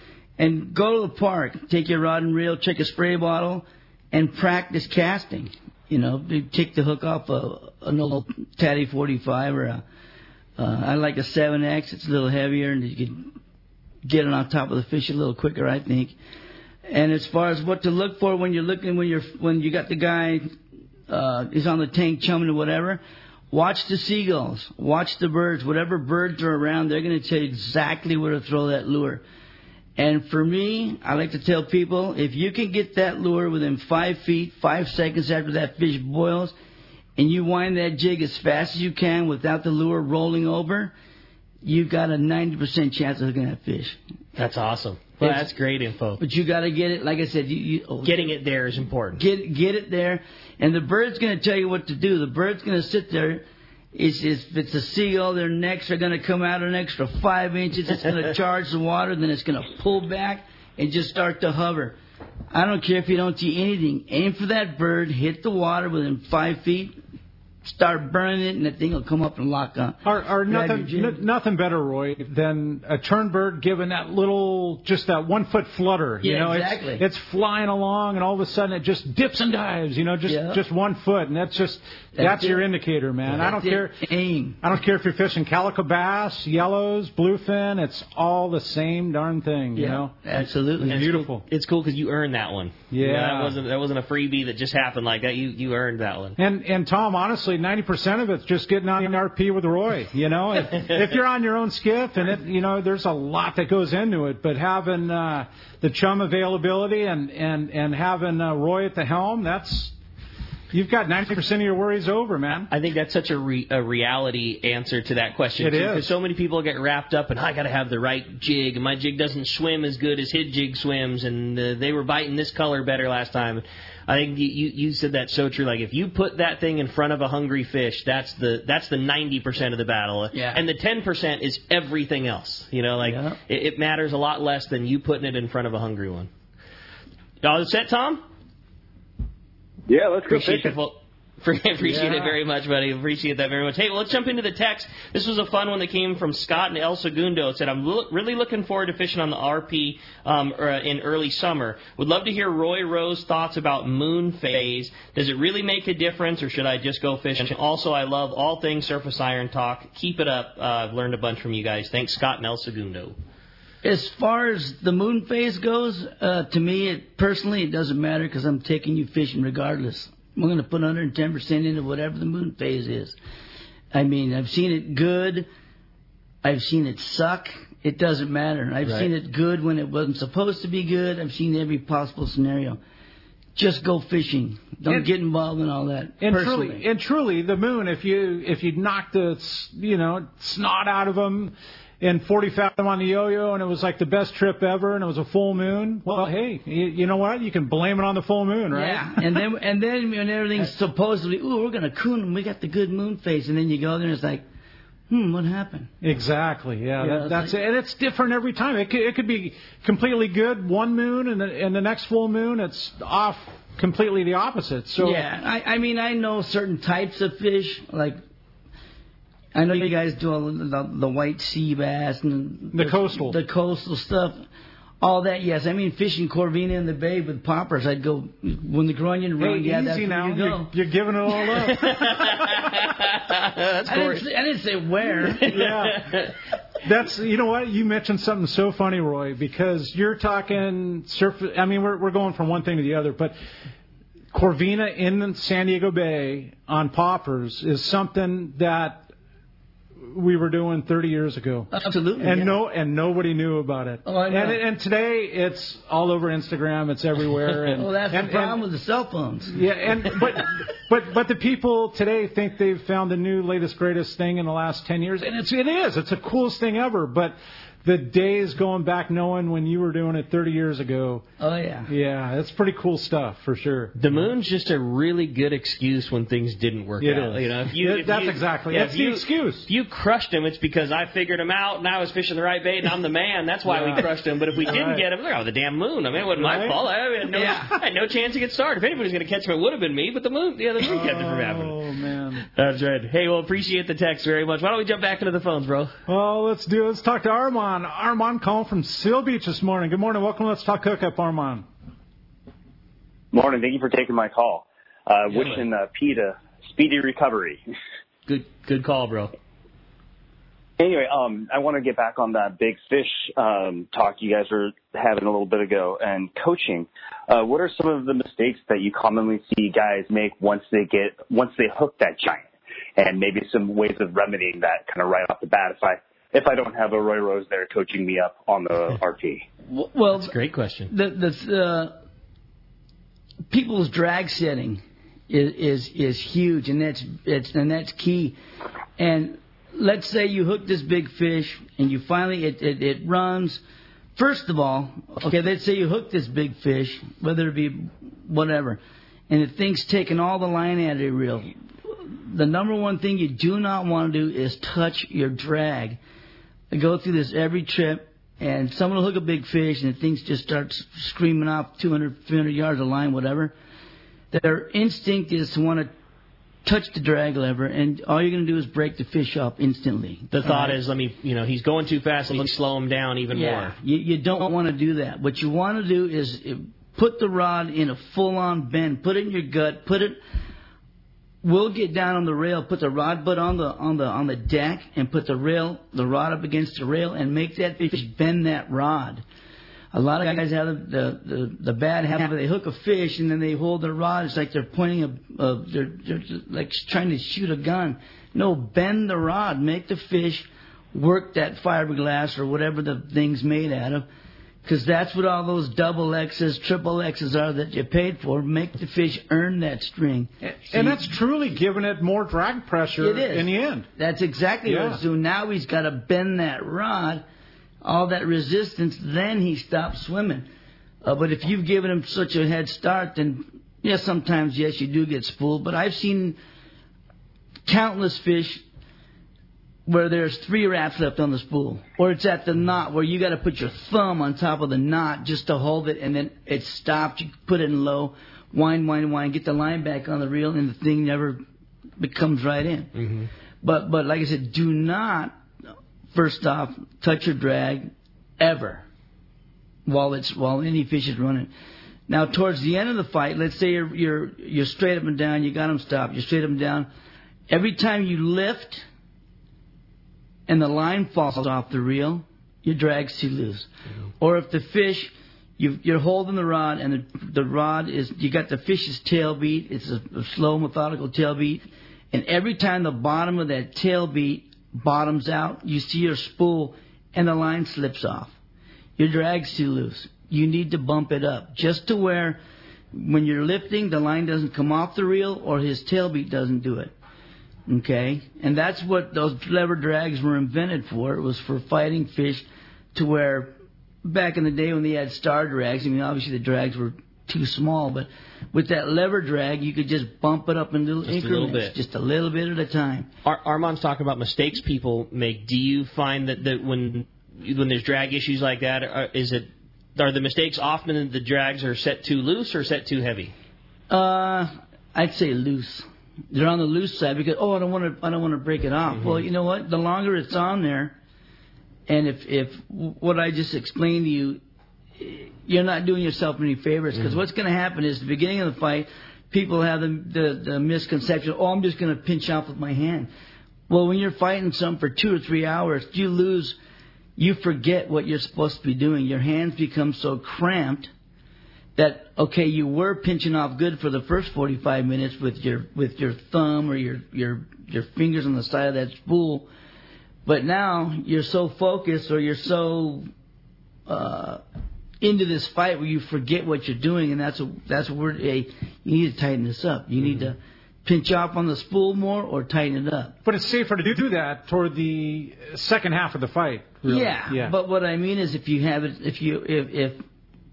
And go to the park, take your rod and reel, check a spray bottle, and practice casting. You know, you take the hook off a, an old Tatty forty-five or a, uh, I like a seven X. It's a little heavier, and you can get it on top of the fish a little quicker, I think. And as far as what to look for when you're looking, when you're when you got the guy uh, is on the tank chumming or whatever. Watch the seagulls. Watch the birds. Whatever birds are around, they're going to tell you exactly where to throw that lure. And for me, I like to tell people, if you can get that lure within five feet, five seconds after that fish boils, and you wind that jig as fast as you can without the lure rolling over, you've got a ninety percent chance of hooking that fish. That's awesome. Well, that's great info. But you got to get it, like I said, you, you, oh, getting it there is important. Get get it there, and the bird's going to tell you what to do. The bird's going to sit there. It's, it's, if it's a seagull, their necks are going to come out an extra five inches. It's going to charge the water, then it's going to pull back and just start to hover. I don't care if you don't see anything. Aim for that bird, hit the water within five feet, start burning it, and the thing will come up and lock on. Or, or nothing, n- nothing better, Roy, than a turnbird giving that little, just that one foot flutter. You yeah, know, exactly. It's, it's flying along, and all of a sudden it just dips and dives. You know, just yeah. just one foot, and that's just that's, that's your indicator, man. That's I don't it. care. Aim. I don't care if you're fishing calico bass, yellows, bluefin. It's all the same darn thing. You yeah, know, absolutely. It's beautiful. It's cool because you earned that one. Yeah, you know, that wasn't that wasn't a freebie that just happened like that. You you earned that one. And and Tom, honestly, ninety percent of it's just getting on an R P with Roy. You know, if, if you're on your own skiff, and it, you know, there's a lot that goes into it, but having uh, the chum availability and and and having uh, Roy at the helm, that's. You've got ninety percent of your worries over, man. I think that's such a, re- a reality answer to that question. It too, is. Because so many people get wrapped up in, oh, I got to have the right jig, and my jig doesn't swim as good as his jig swims, and uh, they were biting this color better last time. I think you, you, you said that so true. Like, if you put that thing in front of a hungry fish, that's the that's the ninety percent of the battle. Yeah. And the ten percent is everything else. You know, like, yeah. it, it matters a lot less than you putting it in front of a hungry one. All set, Tom? Yeah, let's go Appreciate fishing. it. Well, Appreciate yeah. it very much, buddy. Appreciate that very much. Hey, well, let's jump into the text. This was a fun one that came from Scott and El Segundo. It said, I'm lo- really looking forward to fishing on the R P um, er, in early summer. Would love to hear Roy Rowe's thoughts about moon phase. Does it really make a difference, or should I just go fishing? Also, I love all things surface iron talk. Keep it up. Uh, I've learned a bunch from you guys. Thanks, Scott and El Segundo. As far as the moon phase goes, uh, to me, it, personally, it doesn't matter because I'm taking you fishing regardless. I'm going to put one hundred ten percent into whatever the moon phase is. I mean, I've seen it good. I've seen it suck. It doesn't matter. I've right. seen it good when it wasn't supposed to be good. I've seen every possible scenario. Just go fishing. Don't and, get involved in all that. And personally. truly, and truly, the moon. If you if you knock the you know snot out of them. In forty fathom on the yo-yo, and it was like the best trip ever, and it was a full moon. Well, hey, you, you know what? You can blame it on the full moon, right? Yeah, and then and then when everything's supposedly, ooh, we're gonna coon them. We got the good moon phase, and then you go there and it's like, hmm, what happened? Exactly. Yeah, yeah that, that's like, it, and it's different every time. It could, it could be completely good one moon, and the, and the next full moon, it's off completely the opposite. So yeah, I, I mean, I know certain types of fish, like. I know you guys do all the, the, the white sea bass and the, the coastal, the coastal stuff, all that. Yes, I mean fishing Corvina in the bay with poppers. I'd go when the Grunion run. Hey, yeah, easy that's where now. you go. You're, you're giving it all up. That's I, didn't say, I didn't say where. Yeah, that's you know what you mentioned something so funny, Roy, because you're talking surf. I mean, we're we're going from one thing to the other, but. Corvina in San Diego Bay on poppers is something that we were doing thirty years ago. Absolutely. And yeah. no, and nobody knew about it. Oh, I know. And, and today it's all over Instagram. It's everywhere. And, well, that's and, the problem and, with the cell phones. Yeah, and but but but the people today think they've found the new latest greatest thing in the last ten years, and it's it is. It's the coolest thing ever. But the days going back knowing when you were doing it thirty years ago. Oh, yeah. Yeah, it's pretty cool stuff, for sure. The moon's just a really good excuse when things didn't work it out. Is. You know, if you, it, if that's you, exactly. Yeah, that's if the you, excuse. If you crushed him, it's because I figured him out and I was fishing the right bait and I'm the man. That's why yeah. we crushed him. But if we didn't right. get him, oh, the damn moon. I mean, it wasn't right. my fault. I had no, yeah. I had no chance to get started. If anybody was going to catch him, it would have been me. But the moon, yeah, the moon kept it from happening. Oh, man. That's right. Hey, well, appreciate the text very much. Why don't we jump back into the phones, bro? Well, let's do. Let's talk to Armand. Armand calling from Seal Beach this morning. Good morning. Welcome to Let's Talk Hookup, Armand. Morning. Thank you for taking my call. Uh, yeah, wishing uh, Pete a speedy recovery. Good, good call, bro. Anyway, um, I want to get back on that big fish um, talk you guys were having a little bit ago and coaching. Uh, what are some of the mistakes that you commonly see guys make once they get once they hook that giant, and maybe some ways of remedying that kind of right off the bat if I if I don't have a Roy Rose there coaching me up on the R P? Well, that's a great question. The the uh, people's drag setting is, is is huge, and that's it's and that's key. And let's say you hook this big fish, and you finally it, it it runs. First of all, okay, let's say you hook this big fish, whether it be whatever, and the thing's taking all the line out of the reel. The number one thing you do not want to do is touch your drag. I go through this every trip, and someone will hook a big fish, and the thing just starts screaming off two hundred, three hundred yards of line, whatever. Their instinct is to want to touch the drag lever, and all you're going to do is break the fish up instantly. The thought right? is, let me, you know, he's going too fast, let me slow him down even yeah. more. You, you don't want to do that. What you want to do is put the rod in a full-on bend. Put it in your gut. Put it. We'll get down on the rail, put the rod butt on the on the on the deck, and put the rail, the rod up against the rail, and make that fish bend that rod. A lot of guys have the the, the, the bad habit. They hook a fish and then they hold their rod. It's like they're pointing a, a they're, they're like trying to shoot a gun. No, bend the rod. Make the fish work that fiberglass or whatever the thing's made out of, because that's what all those double X's, triple X's are that you paid for. Make the fish earn that string. And, and that's truly giving it more drag pressure it is. in the end. That's exactly yeah. what it's doing. Now he's got to bend that rod, all that resistance, then he stops swimming. Uh, but if you've given him such a head start, then, yes, sometimes, yes, you do get spooled. But I've seen countless fish where there's three wraps left on the spool. Or it's at the knot where you got to put your thumb on top of the knot just to hold it, and then it stopped. You put it in low, wind, wind, wind, get the line back on the reel, and the thing never becomes right in. Mm-hmm. But, but like I said, do not... First off, touch your drag ever while it's while any fish is running. Now, towards the end of the fight, let's say you're you're you're straight up and down, you got them stopped, you're straight up and down. Every time you lift and the line falls off the reel, your drag's too loose. Mm-hmm. Or if the fish, you, you're holding the rod and the, the rod is, you got the fish's tail beat, it's a, a slow, methodical tail beat, and every time the bottom of that tail beat bottoms out, you see your spool, and the line slips off. Your drag's too loose. You need to bump it up just to where when you're lifting, the line doesn't come off the reel or his tail beat doesn't do it. Okay? And that's what those lever drags were invented for. It was for fighting fish to where back in the day when they had star drags, I mean, obviously the drags were too small, but with that lever drag, you could just bump it up in little just increments, a little bit. just a little bit at a time. Ar- Armand's talking about mistakes people make. Do you find that, that when when there's drag issues like that, are, is it are the mistakes often that the drags are set too loose or set too heavy? Uh, I'd say loose. They're on the loose side because oh, I don't want to I don't want to break it off. Mm-hmm. Well, you know what? The longer it's on there, and if if what I just explained to you, you're not doing yourself any favors, because mm-hmm. what's going to happen is the beginning of the fight, people have the, the, the misconception, oh, I'm just going to pinch off with my hand. Well, when you're fighting something for two or three hours, you lose, you forget what you're supposed to be doing. Your hands become so cramped that, okay, you were pinching off good for the first forty-five minutes with your with your thumb or your, your, your fingers on the side of that spool, but now you're so focused or you're so... Uh, into this fight where you forget what you're doing, and that's a, that's what we're, hey, you need to tighten this up. You mm-hmm. need to pinch off on the spool more or tighten it up. But it's safer to do that toward the second half of the fight. Really. Yeah, yeah, but what I mean is if you have it, if you, if, if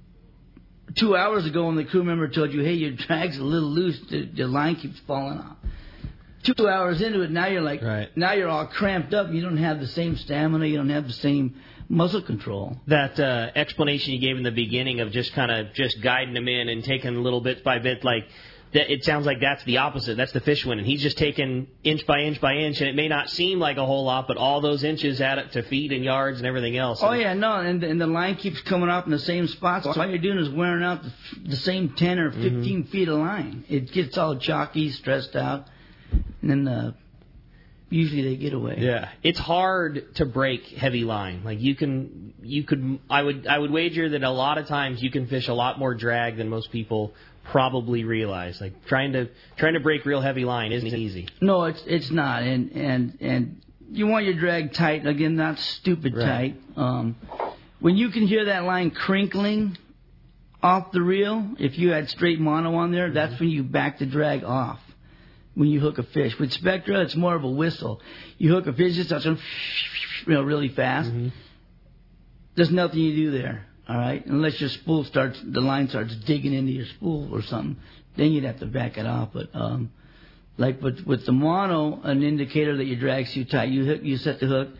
two hours ago when the crew member told you, hey, your drag's a little loose, the, the line keeps falling off. Two hours into it, now you're like, right. now you're all cramped up. You don't have the same stamina. You don't have the same muscle control. That uh, explanation you gave in the beginning of just kind of just guiding him in and taking little bit by bit, like that, it sounds like that's the opposite. That's the fish winning. He's just taking inch by inch by inch, and it may not seem like a whole lot, but all those inches add up to feet and yards and everything else. Oh, yeah, no, and, and the line keeps coming off in the same spots. So all you're doing is wearing out the, the same ten or fifteen mm-hmm. feet of line. It gets all chalky, stressed out, and then uh, usually they get away. Yeah, it's hard to break heavy line. Like you can, you could, I would, I would wager that a lot of times you can fish a lot more drag than most people probably realize. Like trying to, trying to break real heavy line isn't easy. No, it's it's not, and and and you want your drag tight again, not stupid right. tight. Um, when you can hear that line crinkling off the reel, if you had straight mono on there, mm-hmm. that's when you back the drag off. When you hook a fish. With Spectra, it's more of a whistle. You hook a fish, it starts you know, really fast. Mm-hmm. There's nothing you do there, all right? Unless your spool starts, the line starts digging into your spool or something. Then you'd have to back it off. But um, like with, with the mono, an indicator that your drag's too tight, you hook, you set the hook,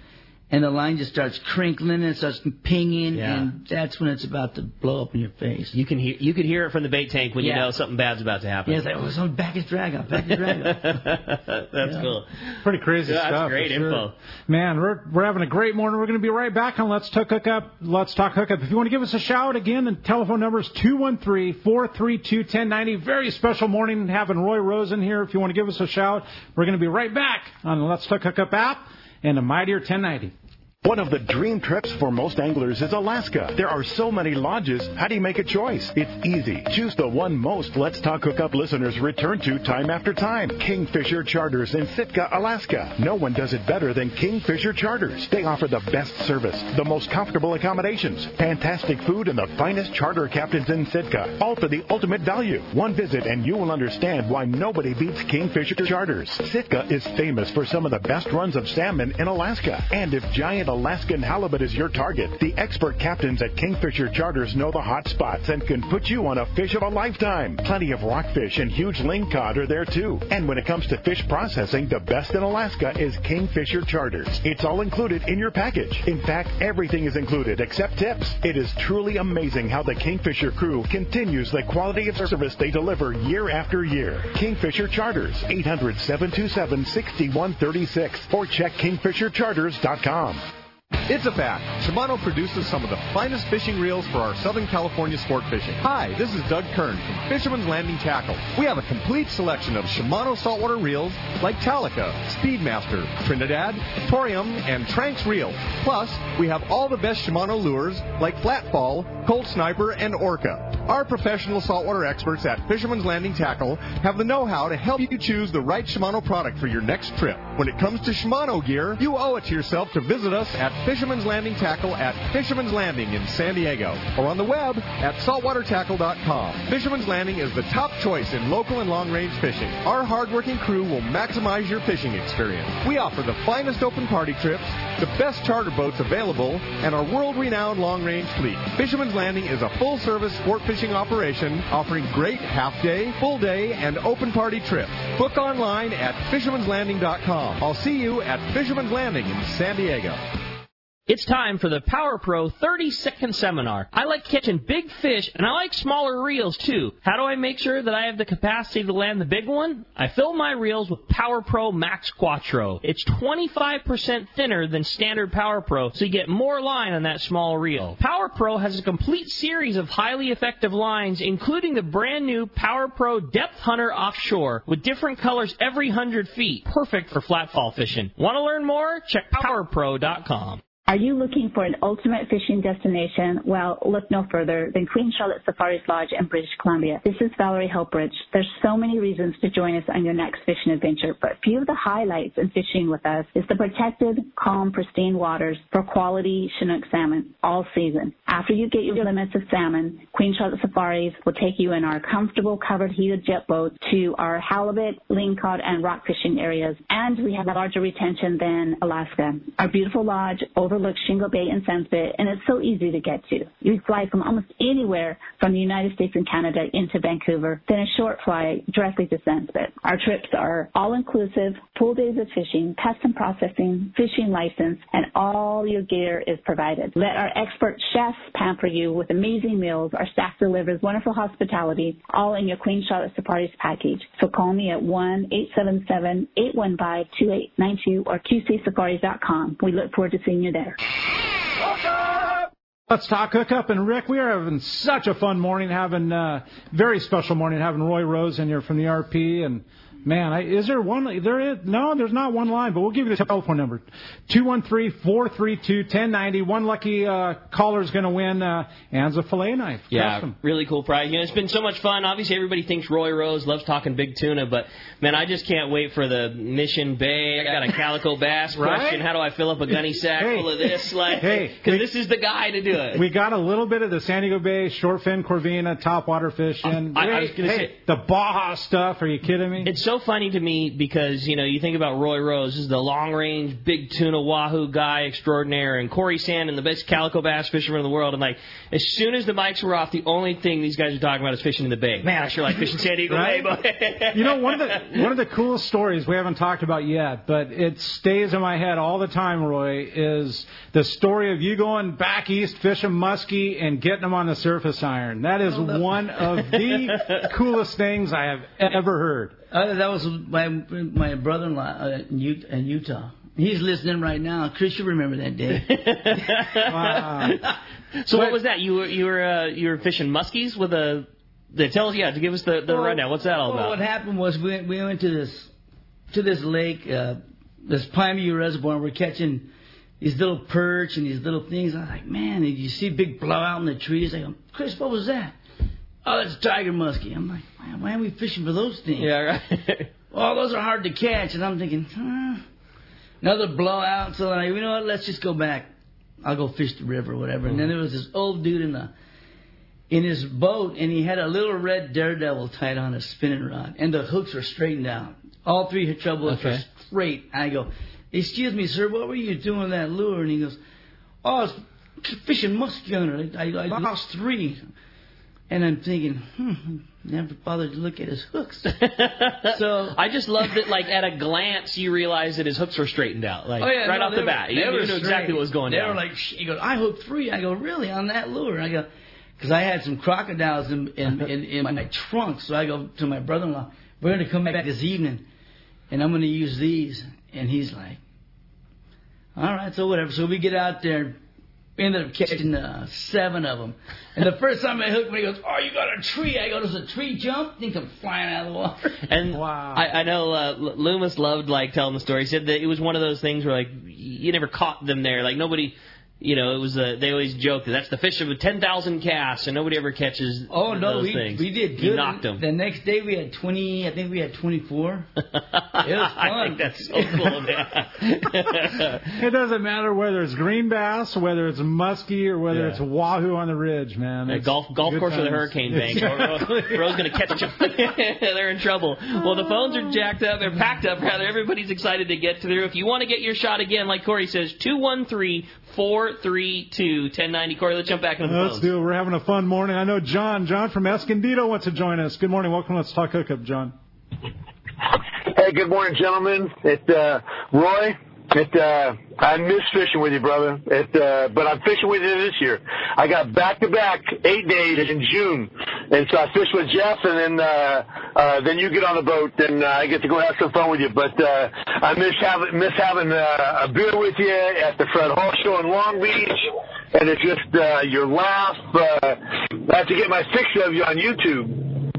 and the line just starts crinkling and starts pinging, Yeah. and that's when it's about to blow up in your face. You can hear you could hear it from the bait tank when Yeah. you know something bad's about to happen. Yeah, it's like, oh, someone back his drag up, back his drag up. That's Yeah. cool. Pretty crazy Yeah, that's stuff. great for sure. info. Man, we're we're having a great morning. We're going to be right back on Let's Talk Hookup. Let's Talk Hookup. If you want to give us a shout again, the telephone number is two one three, four three two, one oh nine oh. Very special morning having Roy Rosen here. If you want to give us a shout, we're going to be right back on the Let's Talk Hookup app and a Mightier ten ninety. One of the dream trips for most anglers is Alaska. There are so many lodges. How do you make a choice? It's easy. Choose the one most Let's Talk Hookup listeners return to time after time. Kingfisher Charters in Sitka, Alaska. No one does it better than Kingfisher Charters. They offer the best service, the most comfortable accommodations, fantastic food, and the finest charter captains in Sitka. All for the ultimate value. One visit and you will understand why nobody beats Kingfisher Charters. Sitka is famous for some of the best runs of salmon in Alaska. And if giant Alaskan halibut is your target, the expert captains at Kingfisher Charters know the hot spots and can put you on a fish of a lifetime. Plenty of rockfish and huge lingcod are there too. And when it comes to fish processing, the best in Alaska is Kingfisher Charters. It's all included in your package. In fact, everything is included except tips. It is truly amazing how the Kingfisher crew continues the quality of service they deliver year after year. Kingfisher Charters, eight hundred, seven two seven, six one three six, or check kingfisher charters dot com. It's a fact. Shimano produces some of the finest fishing reels for our Southern California sport fishing. Hi, this is Doug Kern from Fisherman's Landing Tackle. We have a complete selection of Shimano saltwater reels like Talica, Speedmaster, Trinidad, Torium, and Tranks reels. Plus, we have all the best Shimano lures like Flatfall, Cold Sniper, and Orca. Our professional saltwater experts at Fisherman's Landing Tackle have the know-how to help you choose the right Shimano product for your next trip. When it comes to Shimano gear, you owe it to yourself to visit us at Fisherman's Landing Tackle at Fisherman's Landing in San Diego, or on the web at saltwater tackle dot com. Fisherman's Landing is the top choice in local and long-range fishing. Our hard-working crew will maximize your fishing experience. We offer the finest open party trips, the best charter boats available, and our world-renowned long-range fleet. Fisherman's Landing is a full-service sport fishing operation offering great half-day, full-day, and open party trips. Book online at fishermans landing dot com. I'll see you at Fisherman's Landing in San Diego. It's time for the Power Pro thirty second Seminar. I like catching big fish, and I like smaller reels, too. How do I make sure that I have the capacity to land the big one? I fill my reels with Power Pro Max Quattro. It's twenty-five percent thinner than standard Power Pro, so you get more line on that small reel. Power Pro has a complete series of highly effective lines, including the brand new Power Pro Depth Hunter Offshore, with different colors every one hundred feet. Perfect for flatfall fishing. Want to learn more? Check power pro dot com. Are you looking for an ultimate fishing destination? Well, look no further than Queen Charlotte Safari Lodge in British Columbia. This is Valerie Helpridge. There's so many reasons to join us on your next fishing adventure, but a few of the highlights in fishing with us is the protected, calm, pristine waters for quality Chinook salmon all season. After you get your limits of salmon, Queen Charlotte Safaris will take you in our comfortable covered heated jet boats to our halibut, lingcod, and rock fishing areas, and we have a larger retention than Alaska. Our beautiful lodge overlooks Shingle Bay and Sandspit, and it's so easy to get to. You fly from almost anywhere from the United States and Canada into Vancouver, then a short flight directly to Sandspit. Our trips are all-inclusive, full days of fishing, custom processing, fishing license, and all your gear is provided. Let our expert chefs pamper you with amazing meals. Our staff delivers wonderful hospitality, all in your Queen Charlotte Safaris package. So call me at one eight seven seven, eight one five, two eight nine two or q c safaris dot com. We look forward to seeing you there. Let's Talk Hookup. And Rick, we are having such a fun morning, having a very special morning, having Roy Rose in here from the R P. And man, I, is there one? There is no, there's not one line, but we'll give you the telephone number: two one three, four three two, one zero nine zero. One lucky uh, caller is going to win uh, Anza fillet knife. Yeah, custom. Really cool prize. You know, it's been so much fun. Obviously, everybody thinks Roy Rose loves talking big tuna, but man, I just can't wait for the Mission Bay. I got a calico bass Right? question. How do I fill up a gunny sack Hey. full of this? Like, Hey, because this is the guy to do it. We got a little bit of the San Diego Bay short fin corvina, topwater fishing. I- I was Hey, gonna hey, say- the Baja stuff. Are you kidding me? It's so so funny to me because, you know, you think about Roy Rose, this is the long-range, big tuna wahoo guy extraordinaire, and Corey Sandin, the best calico bass fisherman in the world. And, like, as soon as the mics were off, the only thing these guys are talking about is fishing in the bay. Man, I sure like fishing San Diego right? Bay. You know, one of the one of the coolest stories we haven't talked about yet, but it stays in my head all the time, Roy, is the story of you going back east fishing muskie and getting them on the surface iron. That is one of the coolest things I have ever heard. Uh, that was my my brother-in-law uh, in Utah. He's listening right now. Chris, you remember that day? Wow. So what was that? You were you were uh, you were fishing muskies with a. Tell us, yeah, to give us the, the well, rundown. What's that all well, about? What happened was we we went to this to this lake, uh, this Pine View Reservoir, and we're catching these little perch and these little things. I was like, man, did you see big blowout in the trees? I go, Chris, what was that? Oh, that's tiger muskie. I'm like, man, why are we fishing for those things? Yeah, right. Oh, those are hard to catch. And I'm thinking, huh, another blowout. So I'm like, you know what? Let's just go back. I'll go fish the river or whatever. Mm-hmm. And then there was this old dude in the in his boat, and he had a little red daredevil tied on a spinning rod, and the hooks were straightened out. All three treble hooks okay. were straight. I go, excuse me, sir, what were you doing with that lure? And he goes, oh, I was fishing muskie on it. I, I lost three. And I'm thinking, hmm, never bothered to look at his hooks. So I just loved it. Like at a glance, you realized that his hooks were straightened out, like oh, yeah, right no, off the were, bat. You, you knew exactly what was going they down. They were like, he goes, I hooked three. I go, really, on that lure? I go, because I had some crocodiles in in, in in my trunk. So I go to my brother-in-law, we're going to come back this evening, and I'm going to use these. And he's like, all right, so whatever. So we get out there. We ended up catching uh, seven of them. And the first time I hooked him, he goes, oh, you got a tree. I go, does a tree jump? I think I'm flying out of the water. And wow. I, I know uh, Loomis loved, like, telling the story. He said that it was one of those things where, like, you never caught them there. Like, nobody... You know, it was uh, they always joke that that's the fish of ten thousand casts, and nobody ever catches oh, no, those we, things. we did good. You knocked them. The next day we had twenty, I think we had twenty-four. It was fun. I think that's so cool, man. It doesn't matter whether it's green bass, whether it's muskie, or whether yeah. it's wahoo on the ridge, man. Yeah, golf golf course times. with a hurricane bank. Bro's going to catch them. They're in trouble. Well, the phones are jacked up. They're packed up, rather. Everybody's excited to get through. If you want to get your shot again, like Corey says, two one three, four three two, ten ninety. Corey, let's jump back into the Let's phones. do it. We're having a fun morning. I know John. John from Escondido wants to join us. Good morning. Welcome to Let's Talk Hookup, John. Hey, good morning, gentlemen. It, uh, Roy, it, uh, I miss fishing with you, brother. It, uh, but I'm fishing with you this year. I got back-to-back eight days in June. And so I fished with Jeff, and then, uh, uh, then you get on the boat, and uh, I get to go have some fun with you. But, uh, I miss having, miss having, uh, a beer with you at the Fred Hall Show in Long Beach. And it's just, uh, your laugh, uh, I have to get my fix of you on YouTube.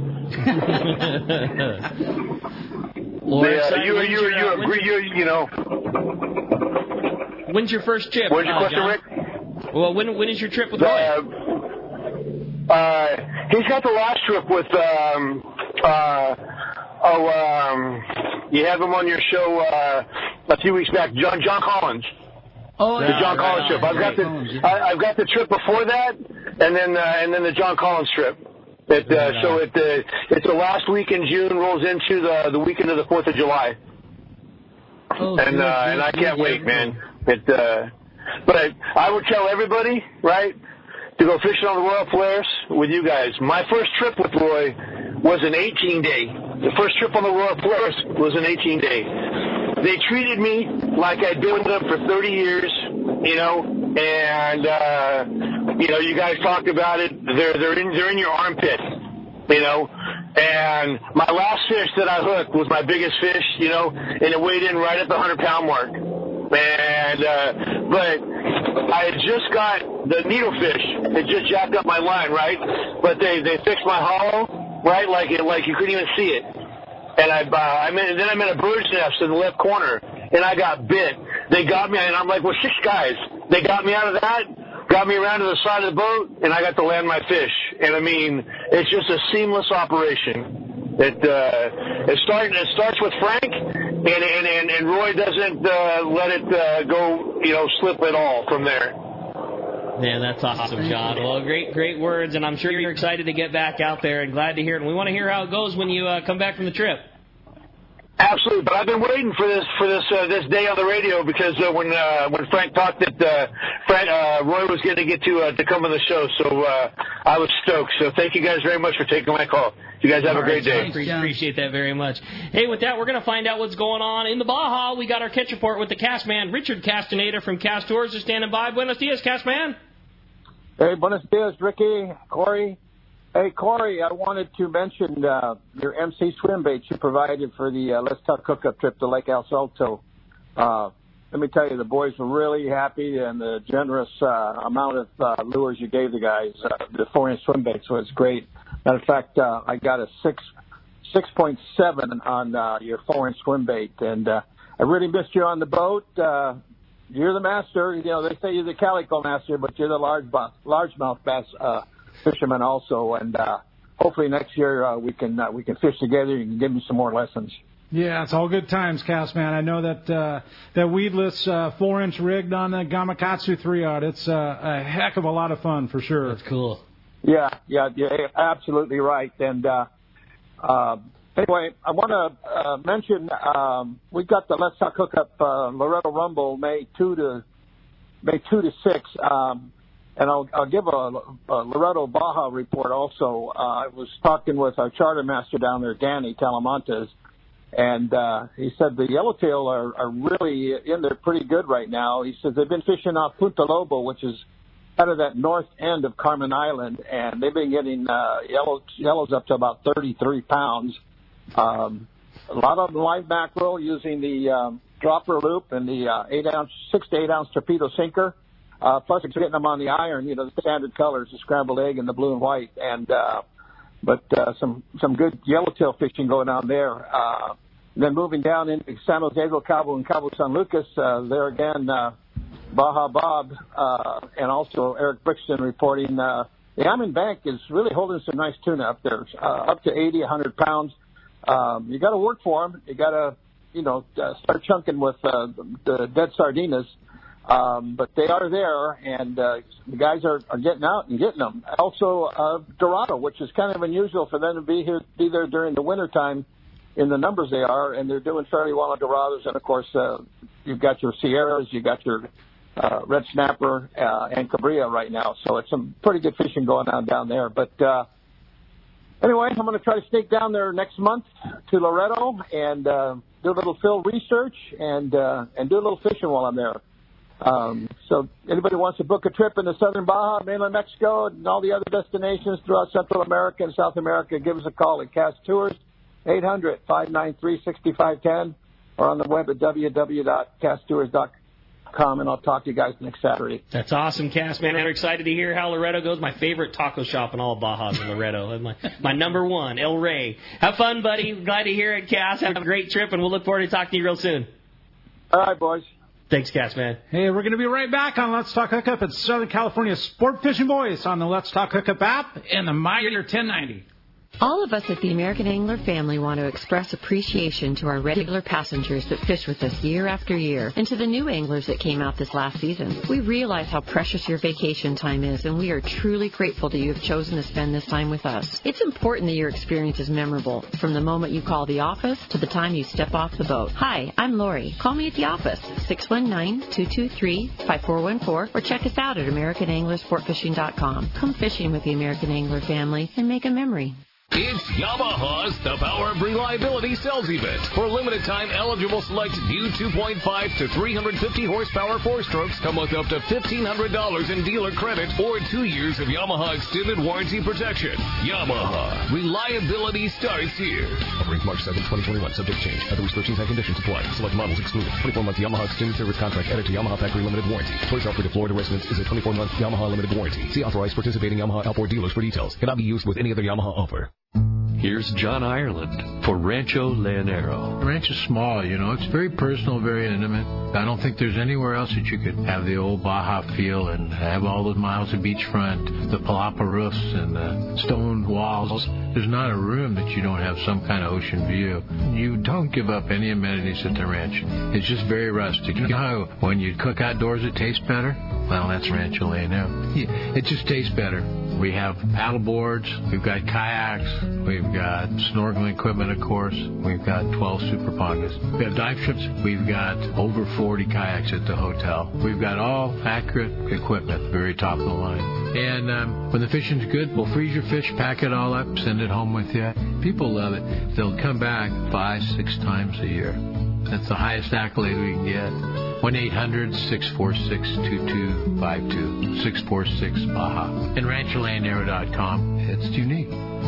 Well, yeah, you, you, you, you, agree, you, you know. When's your first trip? When's your uh, question, John? Rick? Well, when when is your trip with Roy? Uh, uh, he's got the last trip with, um, uh, oh, um, you had him on your show uh, a few weeks back, John John Collins. Oh, the yeah, John right Collins on, trip. I've got the Collins, yeah. I, I've got the trip before that, and then uh, and then the John Collins trip. It, uh, yeah. So it uh, it's the last week in June, rolls into the the weekend of the Fourth of July. Oh, and good, uh, good, and I good, can't good, wait, good. man. It, uh, but I, I would tell everybody, right, to go fishing on the Royal Polaris with you guys. My first trip with Roy was an eighteen day. The first trip on the Royal Polaris was an eighteen day. They treated me like I'd been with them for thirty years, you know, and uh, you know, you guys talked about it. They're they're in they're in your armpit, you know. And my last fish that I hooked was my biggest fish, you know, and it weighed in right at the hundred pound mark. And uh, but I had just got the needlefish. It just jacked up my line, right? But they they fixed my hollow, right, like it like you couldn't even see it. And I, uh, I'm in, then I'm in a bird's nest in the left corner, and I got bit. They got me, and I'm like, well, six guys. They got me out of that, got me around to the side of the boat, and I got to land my fish. And I mean, it's just a seamless operation. It uh, it starts it starts with Frank, and and and, and Roy doesn't uh, let it uh, go, you know, slip at all from there. Man, that's awesome, John. Well, great, great words, and I'm sure you're excited to get back out there and glad to hear it. And we want to hear how it goes when you uh, come back from the trip. Absolutely, but I've been waiting for this for this uh, this day on the radio because uh, when uh, when Frank talked that uh, Frank uh, Roy was going to get to uh, to come on the show, so uh, I was stoked. So thank you guys very much for taking my call. You guys have All a great right, day. I appreciate that very much. Hey, with that, we're going to find out what's going on in the Baja. We got our catch report with the cast man, Richard Castaneda from Cast Tours, is standing by. Buenos dias, cast man. Hey, buenos dias, Ricky, Corey. Hey, Corey, I wanted to mention uh, your M C swim baits you provided for the uh, Let's Talk Hookup trip to Lake El Salto. Uh, let me tell you, the boys were really happy, and the generous uh, amount of uh, lures you gave the guys, uh, the four-inch swim baits, was great. Matter of fact, uh, I got a six, six point seven on uh, your four-inch swim bait, and uh, I really missed you on the boat. Uh, you're the master. You know, they say you're the calico master, but you're the large largemouth bass uh fisherman also, and uh, hopefully next year uh, we can uh, we can fish together. You can give me some more lessons. Yeah, it's all good times, Cast Man. I know that uh, that weedless uh, four-inch rigged on the Gamakatsu three-aught. It's uh, a heck of a lot of fun for sure. That's cool. Yeah, yeah, yeah, absolutely right. And uh, uh, anyway, I want to uh, mention um, we got the Let's Talk Hookup uh, Loretto Rumble May two to May two to six. Um, And I'll, I'll give a, a Loretto Baja report also. Uh, I was talking with our charter master down there, Danny Talamontes, and uh, he said the yellowtail are, are really in there pretty good right now. He says they've been fishing off Punta Lobo, which is kind of that north end of Carmen Island, and they've been getting uh, yellow, yellows up to about thirty-three pounds. Um, a lot of live mackerel using the um, dropper loop and the uh, eight ounce, six to eight ounce torpedo sinker. Uh, plus, it's getting them on the iron, you know, the standard colors, the scrambled egg and the blue and white. And uh, but uh, some some good yellowtail fishing going on there. Uh, then moving down into San Jose del Cabo and Cabo San Lucas, uh, there again, uh, Baja Bob uh, and also Eric Brixton reporting. Uh, the Almond Bank is really holding some nice tuna up there, uh, up to eighty, one hundred pounds. Um, you got to work for them. You got to, you know, uh, start chunking with uh, the dead sardinas. Um, but they are there, and uh, the guys are, are getting out and getting them. Also, uh, Dorado, which is kind of unusual for them to be here, be there during the wintertime in the numbers they are, and they're doing fairly well on Dorados. And, of course, uh, you've got your Sierras, you've got your uh, Red Snapper uh, and Cabrilla right now. So it's some pretty good fishing going on down there. But uh, anyway, I'm going to try to sneak down there next month to Loretto and uh, do a little field research and uh, and do a little fishing while I'm there. Um, so anybody wants to book a trip in the southern Baja, mainland Mexico, and all the other destinations throughout Central America and South America, give us a call at Cast Tours, eight hundred, five nine three, six five one zero, or on the web at w w w dot cast tours dot com, and I'll talk to you guys next Saturday. That's awesome, Cast Man. I'm excited to hear how Loretto goes. My favorite taco shop in all of Baja is in Loretto. my, my number one, El Rey. Have fun, buddy. Glad to hear it, Cass. Have a great trip, and we'll look forward to talking to you real soon. All right, boys. Thanks, Cast Man. Hey, we're going to be right back on Let's Talk Hookup. It's Southern California Sport Fishing Voice on the Let's Talk Hookup app and the Meyer ten ninety. All of us at the American Angler family want to express appreciation to our regular passengers that fish with us year after year, and to the new anglers that came out this last season. We realize how precious your vacation time is, and we are truly grateful that you have chosen to spend this time with us. It's important that your experience is memorable, from the moment you call the office to the time you step off the boat. Hi, I'm Lori. Call me at the office, six one nine, two two three, five four one four, or check us out at american angler sport fishing dot com. Come fishing with the American Angler family and make a memory. It's Yamaha's The Power of Reliability Sales Event. For a limited time, eligible select new two point five to three hundred fifty horsepower four-strokes come with up to fifteen hundred dollars in dealer credit or two years of Yamaha extended warranty protection. Yamaha. Reliability starts here. Offering March seventh, twenty twenty-one. Subject to change. Other restrictions and conditions apply. Select models excluded. twenty-four month Yamaha extended service contract added to Yamaha factory limited warranty. Toys offered to Florida residents is a twenty-four month Yamaha limited warranty. See authorized participating Yamaha outboard dealers for details. Cannot be used with any other Yamaha offer. Here's John Ireland for Rancho Leonero. The ranch is small, you know. It's very personal, very intimate. I don't think there's anywhere else that you could have the old Baja feel and have all those miles of beachfront, the palapa roofs and the stone walls. There's not a room that you don't have some kind of ocean view. You don't give up any amenities at the ranch. It's just very rustic. You know how when you cook outdoors it tastes better? Well, that's Rancho Leonero. It just tastes better We have paddle boards, we've got kayaks, we've got snorkeling equipment, of course. We've got twelve Super Pongas. We have dive trips. We've got over forty kayaks at the hotel. We've got all accurate equipment, very top of the line. And um, when the fishing's good, we'll freeze your fish, pack it all up, send it home with you. People love it. They'll come back five, six times a year. That's the highest accolade we can get. one eight hundred, six four six, two two five two, six four six Baja. And Rancho Land Aero dot com. It's unique.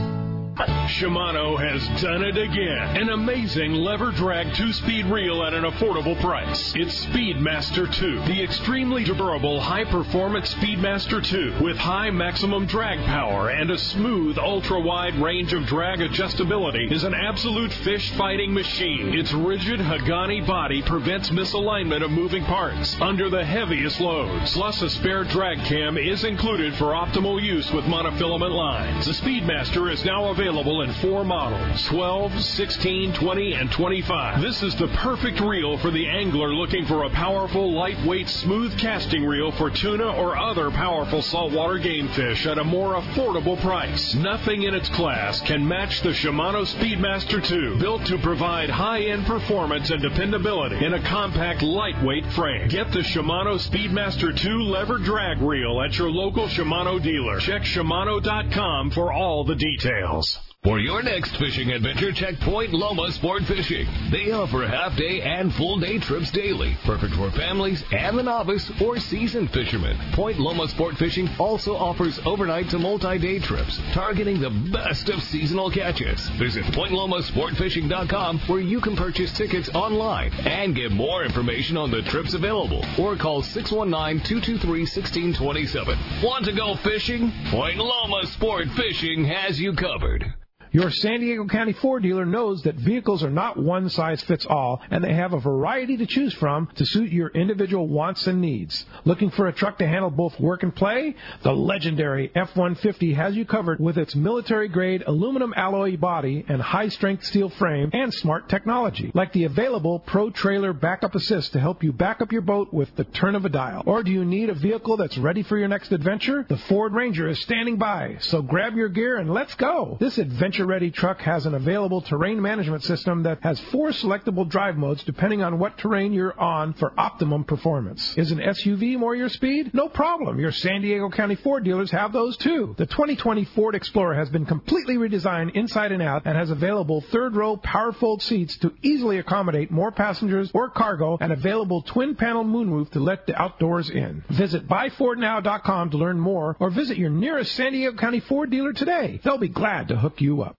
Shimano has done it again. An amazing lever drag two-speed reel at an affordable price. It's Speedmaster two, the extremely durable high-performance Speedmaster two with high maximum drag power and a smooth ultra-wide range of drag adjustability is an absolute fish-fighting machine. Its rigid Hagani body prevents misalignment of moving parts under the heaviest loads. Plus, a spare drag cam is included for optimal use with monofilament lines. The Speedmaster is now available Available in four models, twelve, sixteen, twenty, and twenty-five. This is the perfect reel for the angler looking for a powerful, lightweight, smooth casting reel for tuna or other powerful saltwater game fish at a more affordable price. Nothing in its class can match the Shimano Speedmaster two, built to provide high-end performance and dependability in a compact, lightweight frame. Get the Shimano Speedmaster two lever drag reel at your local Shimano dealer. Check Shimano dot com for all the details. For your next fishing adventure, check Point Loma Sport Fishing. They offer half-day and full-day trips daily, perfect for families and the novice or seasoned fishermen. Point Loma Sport Fishing also offers overnight to multi-day trips, targeting the best of seasonal catches. Visit Point Loma Sport Fishing dot com, where you can purchase tickets online and get more information on the trips available, or call six one nine, two two three, one six two seven. Want to go fishing? Point Loma Sport Fishing has you covered. Your San Diego County Ford dealer knows that vehicles are not one size fits all, and they have a variety to choose from to suit your individual wants and needs. Looking for a truck to handle both work and play? The legendary F one fifty has you covered with its military-grade aluminum alloy body and high-strength steel frame and smart technology, like the available Pro Trailer Backup Assist to help you back up your boat with the turn of a dial. Or do you need a vehicle that's ready for your next adventure? The Ford Ranger is standing by, so grab your gear and let's go. This adventure ready truck has an available terrain management system that has four selectable drive modes depending on what terrain you're on for optimum performance. Is an S U V more your speed? No problem. Your San Diego County Ford dealers have those too. The twenty twenty Ford Explorer has been completely redesigned inside and out and has available third row power fold seats to easily accommodate more passengers or cargo, and available twin panel moonroof to let the outdoors in. Visit buy ford now dot com to learn more, or visit your nearest San Diego County Ford dealer today. They'll be glad to hook you up.